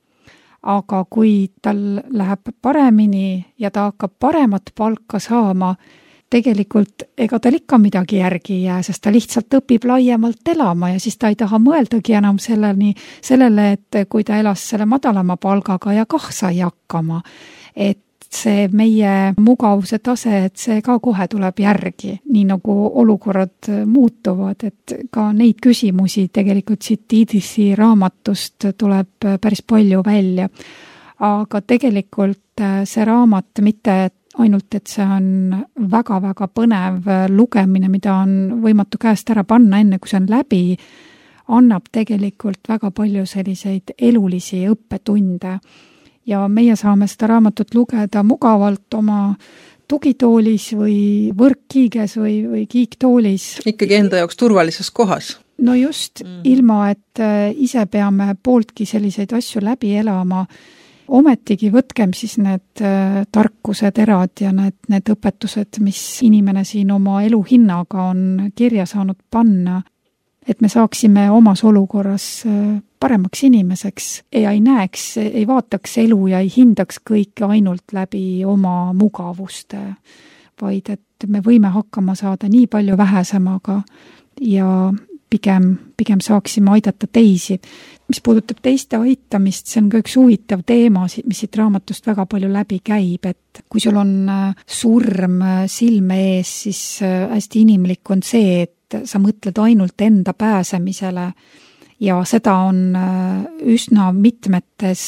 Aga kui tal läheb paremini ja ta hakkab paremat palka saama, tegelikult ega tal ikka midagi järgi ei jää, sest ta lihtsalt õpib laiemalt elama ja siis ta ei taha mõeldagi enam sellele, et kui ta elas selle madalama palgaga ja kah sai hakkama. Et see meie mugavuse tase, et see ka kohe tuleb järgi, nii nagu olukorrad muutuvad, et ka neid küsimusi tegelikult siit Edithi raamatust tuleb päris palju välja. Aga tegelikult see raamat mitte ainult, et see on väga-väga põnev lugemine, mida on võimatu käest ära panna enne, kui see on läbi, annab tegelikult väga palju selliseid elulisi õppetunde. Ja meie saame seda raamatut lugeda mugavalt oma tugitoolis või võrkkiiges või kiiktoolis. Ikkagi enda jaoks turvalises kohas. No just, ilma et ise peame pooltki selliseid asju läbi elama. Ometigi võtkem siis need tarkused erad ja need õpetused, mis inimene siin oma elu hinnaga on kirja saanud panna, et me saaksime omas olukorras paremaks inimeseks ja ei vaataks elu ja ei hindaks kõike ainult läbi oma mugavuste, vaid et me võime hakkama saada nii palju vähesemaga ja pigem saaksime aidata teisi. Mis puudutab teiste aitamist, see on ka üks huvitav teema, mis siit raamatust väga palju läbi käib, et kui sul on surm silme ees, siis hästi inimlik on see, et sa mõtled ainult enda pääsemisele ja seda on üsna mitmetes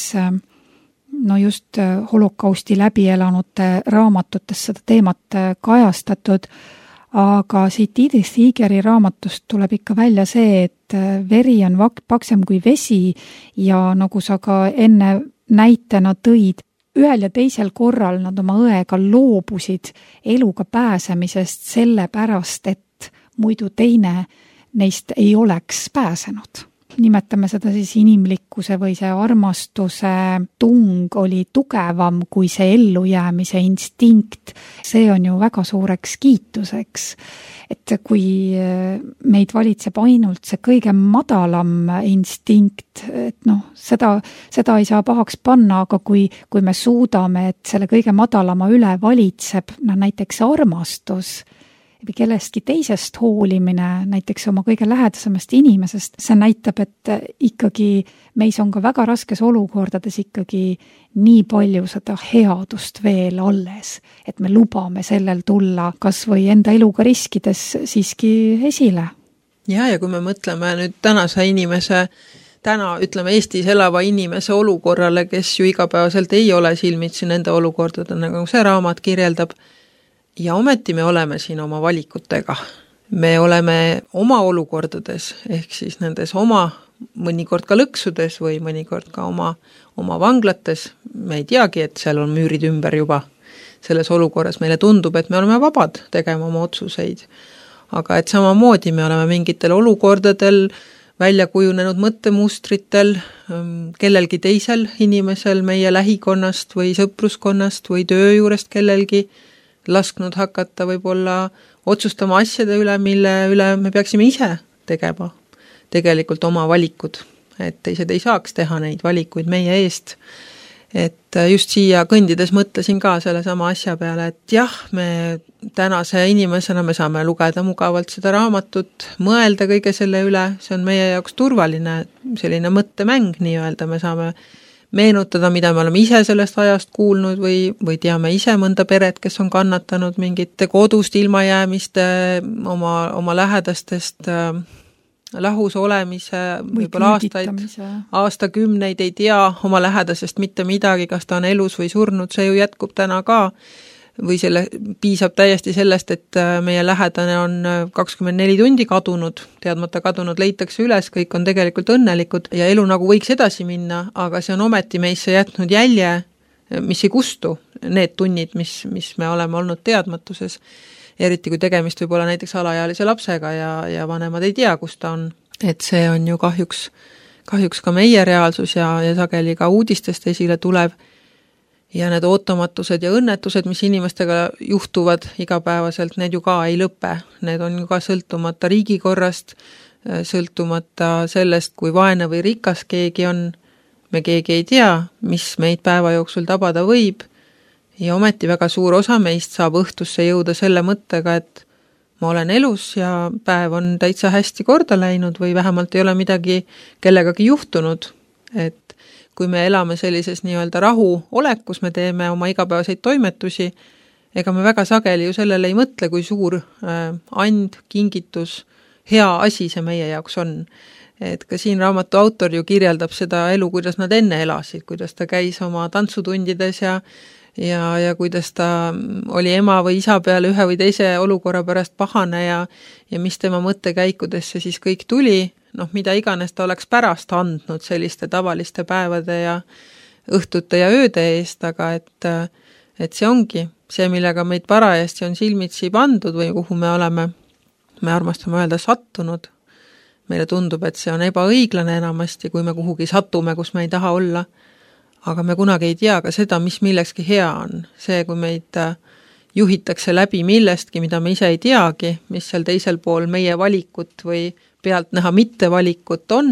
just holokausti läbi elanute raamatutes seda teemat kajastatud. Aga siit Edith Eageri raamatust tuleb ikka välja see, et veri on paksem kui vesi ja nagu sa ka enne näitena tõid, ühel ja teisel korral nad oma õega loobusid eluga pääsemisest sellepärast, et muidu teine neist ei oleks pääsenud. Nimetame seda siis inimlikkuse või see armastuse tung oli tugevam kui see ellujäämise instinkt. See on ju väga suureks kiituseks, et kui meid valitseb ainult see kõige madalam instinkt, et seda ei saa pahaks panna, aga kui me suudame, et selle kõige madalama üle valitseb näiteks armastus, või kellestki teisest hoolimine, näiteks oma kõige lähedasemast inimesest, see näitab, et ikkagi meis on ka väga raskes olukordades ikkagi nii palju seda headust veel alles, et me lubame sellel tulla kas või enda eluga riskides siiski esile. Ja kui me mõtleme nüüd tänase inimese, ütleme Eestis elava inimese olukorrale, kes ju igapäevaselt ei ole silmitsi nende olukordadena, nagu see raamat kirjeldab, ja ometi me oleme siin oma valikutega. Me oleme oma olukordades, ehk siis nendes oma mõnikord ka lõksudes või mõnikord ka oma vanglates. Me ei teagi, et seal on müürid ümber juba. Selles olukorras meile tundub, et me oleme vabad tegema oma otsuseid. Aga et samamoodi me oleme mingitel olukordadel välja kujunenud mõttemustritel, kellelgi teisel inimesel meie lähikonnast või sõpruskonnast või töö juurest kellelgi lasknud hakata võib-olla otsustama asjade üle, mille üle me peaksime ise tegema tegelikult oma valikud, et teised ei saaks teha neid valikuid meie eest. Et just siia kõndides mõtlesin ka selle sama asja peale, et jah, me tänase inimesena me saame lugeda mugavalt seda raamatut, mõelda kõige selle üle, see on meie jaoks turvaline selline mõttemäng nii-öelda, me saame meenutada, mida me oleme ise sellest ajast kuulnud või teame ise mõnda peret, kes on kannatanud mingite kodust ilmajäämiste, oma lähedastest lahus olemise, võib-olla aastakümneid ei tea oma lähedasest mitte midagi, kas ta on elus või surnud, see ju jätkub täna ka, või piisab täiesti sellest, et meie lähedane on 24 tundi kadunud, teadmata kadunud, leitakse üles, kõik on tegelikult õnnelikud ja elu nagu võiks edasi minna, aga see on ometi meisse jätnud jälje, mis ei kustu, need tunnid, mis me oleme olnud teadmatuses. Eriti kui tegemist võib olla näiteks alaealise lapsega ja vanemad ei tea, kus ta on. Et see on ju kahjuks ka meie reaalsus ja sageli ka uudistest esile tulev. Ja need ootamatused ja õnnetused, mis inimestega juhtuvad igapäevaselt, need ju ka ei lõpe. Need on ju ka sõltumata riigikorrast, sõltumata sellest, kui vaene või rikas keegi on. Me keegi ei tea, mis meid päeva jooksul tabada võib. Ja ometi väga suur osa meist saab õhtusse jõuda selle mõttega, et ma olen elus ja päev on täitsa hästi korda läinud või vähemalt ei ole midagi kellegagi juhtunud. Et kui me elame sellises nii-öelda rahu olekus, me teeme oma igapäevaseid toimetusi, ega me väga sageli ju sellele ei mõtle, kui suur and, kingitus, hea asi see meie jaoks on. Et ka siin raamatu autor ju kirjeldab seda elu, kuidas nad enne elasid, kuidas ta käis oma tantsutundides ja kuidas ta oli ema või isa peale ühe või teise olukorra pärast pahane ja mis tema mõttekäikudesse siis kõik tuli, mida iganes ta oleks pärast andnud selliste tavaliste päevade ja õhtute ja ööde eest, aga et see ongi see, millega meid parajasti on silmitsi pandud või kuhu me oleme, me armastame öelda, sattunud. Meile tundub, et see on ebaõiglane enamasti, kui me kuhugi satume, kus me ei taha olla. Aga me kunagi ei tea ka seda, mis millekski hea on. See, kui meid juhitakse läbi millestki, mida me ise ei teagi, mis seal teisel pool meie valikut või pealt näha mitte valikut on.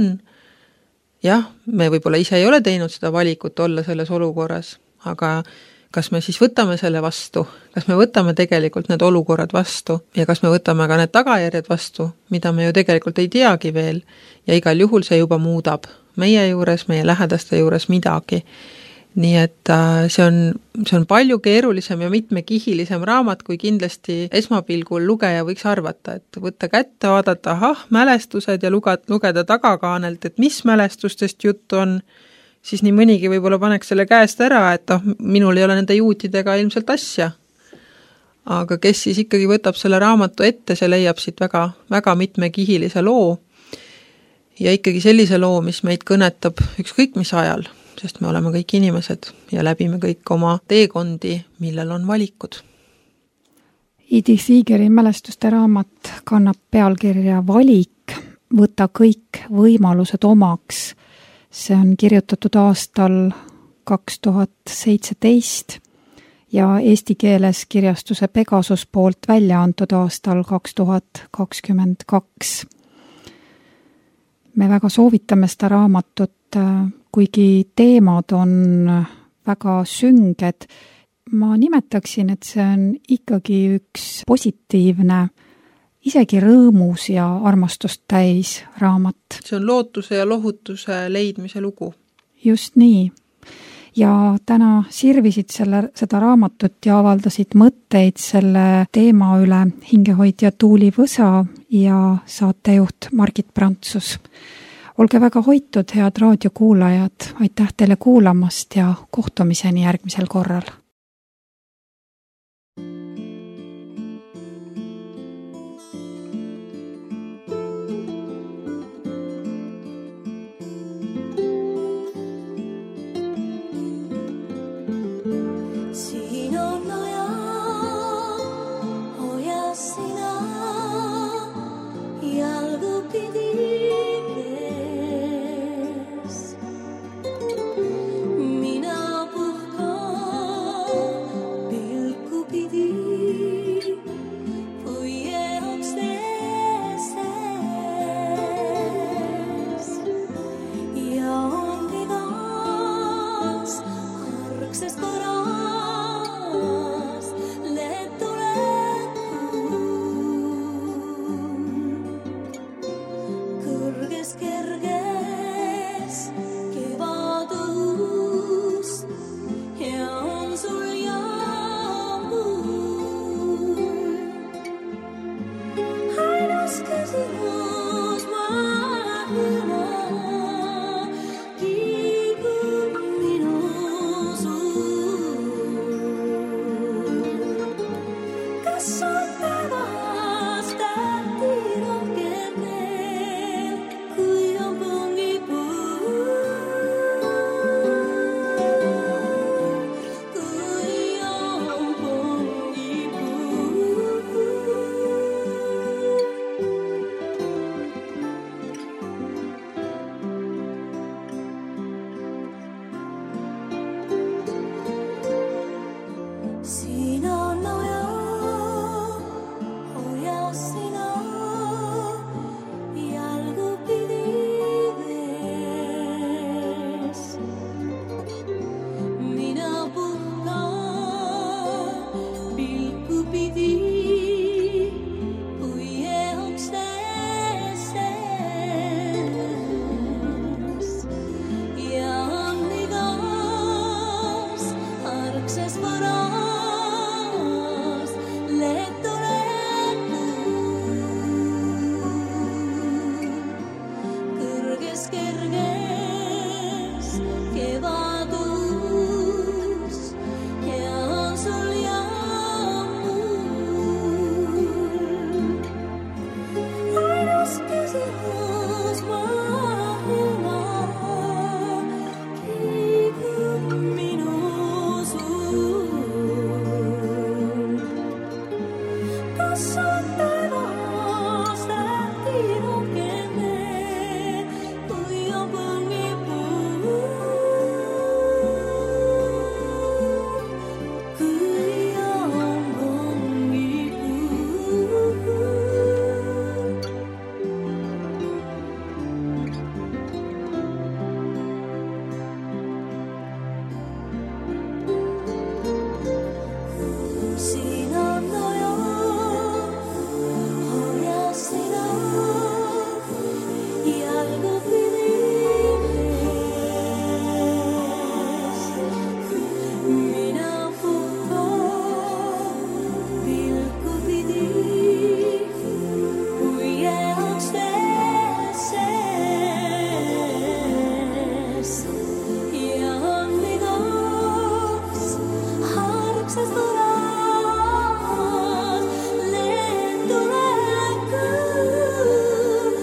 Jah, me võib-olla ise ei ole teinud seda valikut olla selles olukorras, aga kas me siis võtame selle vastu, kas me võtame tegelikult need olukorrad vastu ja kas me võtame ka need tagajärjed vastu, mida me ju tegelikult ei teagi veel ja igal juhul see juba muudab meie juures, meie lähedaste juures midagi. Nii et see on palju keerulisem ja mitmekihilisem raamat, kui kindlasti esmapilgul lugeja võiks arvata, et võtta kätte, vaadata, mälestused ja lugeda tagakaanelt, et mis mälestustest juttu on, siis nii mõnigi võib-olla paneks selle käest ära, et minul ei ole nende juutidega ilmselt asja. Aga kes siis ikkagi võtab selle raamatu ette, see leiab siit väga, väga mitmekihilise loo ja ikkagi sellise loo, mis meid kõnetab ükskõik mis ajal, sest me oleme kõik inimesed ja läbime kõik oma teekondi, millel on valikud. Edith Eageri mälestuste raamat kannab pealkirja Valik, võta kõik võimalused omaks. See on kirjutatud aastal 2017 ja eesti keeles kirjastuse Pegasus poolt välja antud aastal 2022. Me väga soovitame seda raamatut, kuigi teemad on väga sünged. Ma nimetaksin, et see on ikkagi üks positiivne, isegi rõõmus ja armastust täis raamat. See on lootuse ja lohutuse leidmise lugu. Just nii. Ja täna sirvisid seda raamatut ja avaldasid mõtteid selle teema üle hingehoidja Tuuli Võsa ja saatejuht Margit Prantsus. Olge väga hoitud, head raadiokuulajad, aitäh teile kuulamast ja kohtumiseni järgmisel korral. Jalgu pidi uksest korras lehed tulekud. Kõrges kerges kevadus ja on sul jaamul. Ainus küsimus maailma kiigub minu suur. Kas on päevas tähti rohkem veel, kui on pungipuu? Kui on pungipuu. Siin on oja, hoia sina jalgu pidi vees. Mina puhkan pilku pidi puie ukses. Ja on igas argses varas lehed tulekud. Kõrges kerges kevadus ja on sul jaamul. Ainus küsimus maailma kiigub minu suur. Kas on päevas tähti rohkem veel, kui on pungipuu? Kui on pungipuu. Siin on oja, hoia sina jalgu pidi vees. Mina puhkan pilku pidi puie ukses. Ja on igas argses varas lehed tulekud.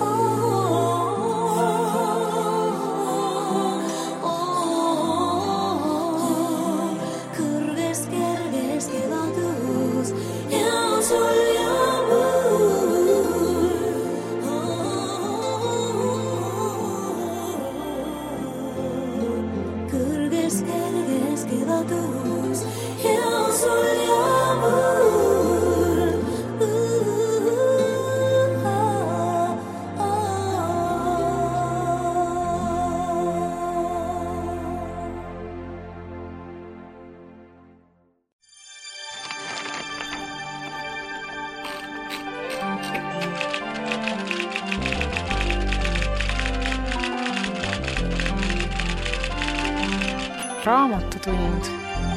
Kõrges kerges kevadus ja on sul jaamul. Kõrges kerges kevadus ja on sul jaamul. Raamatutund.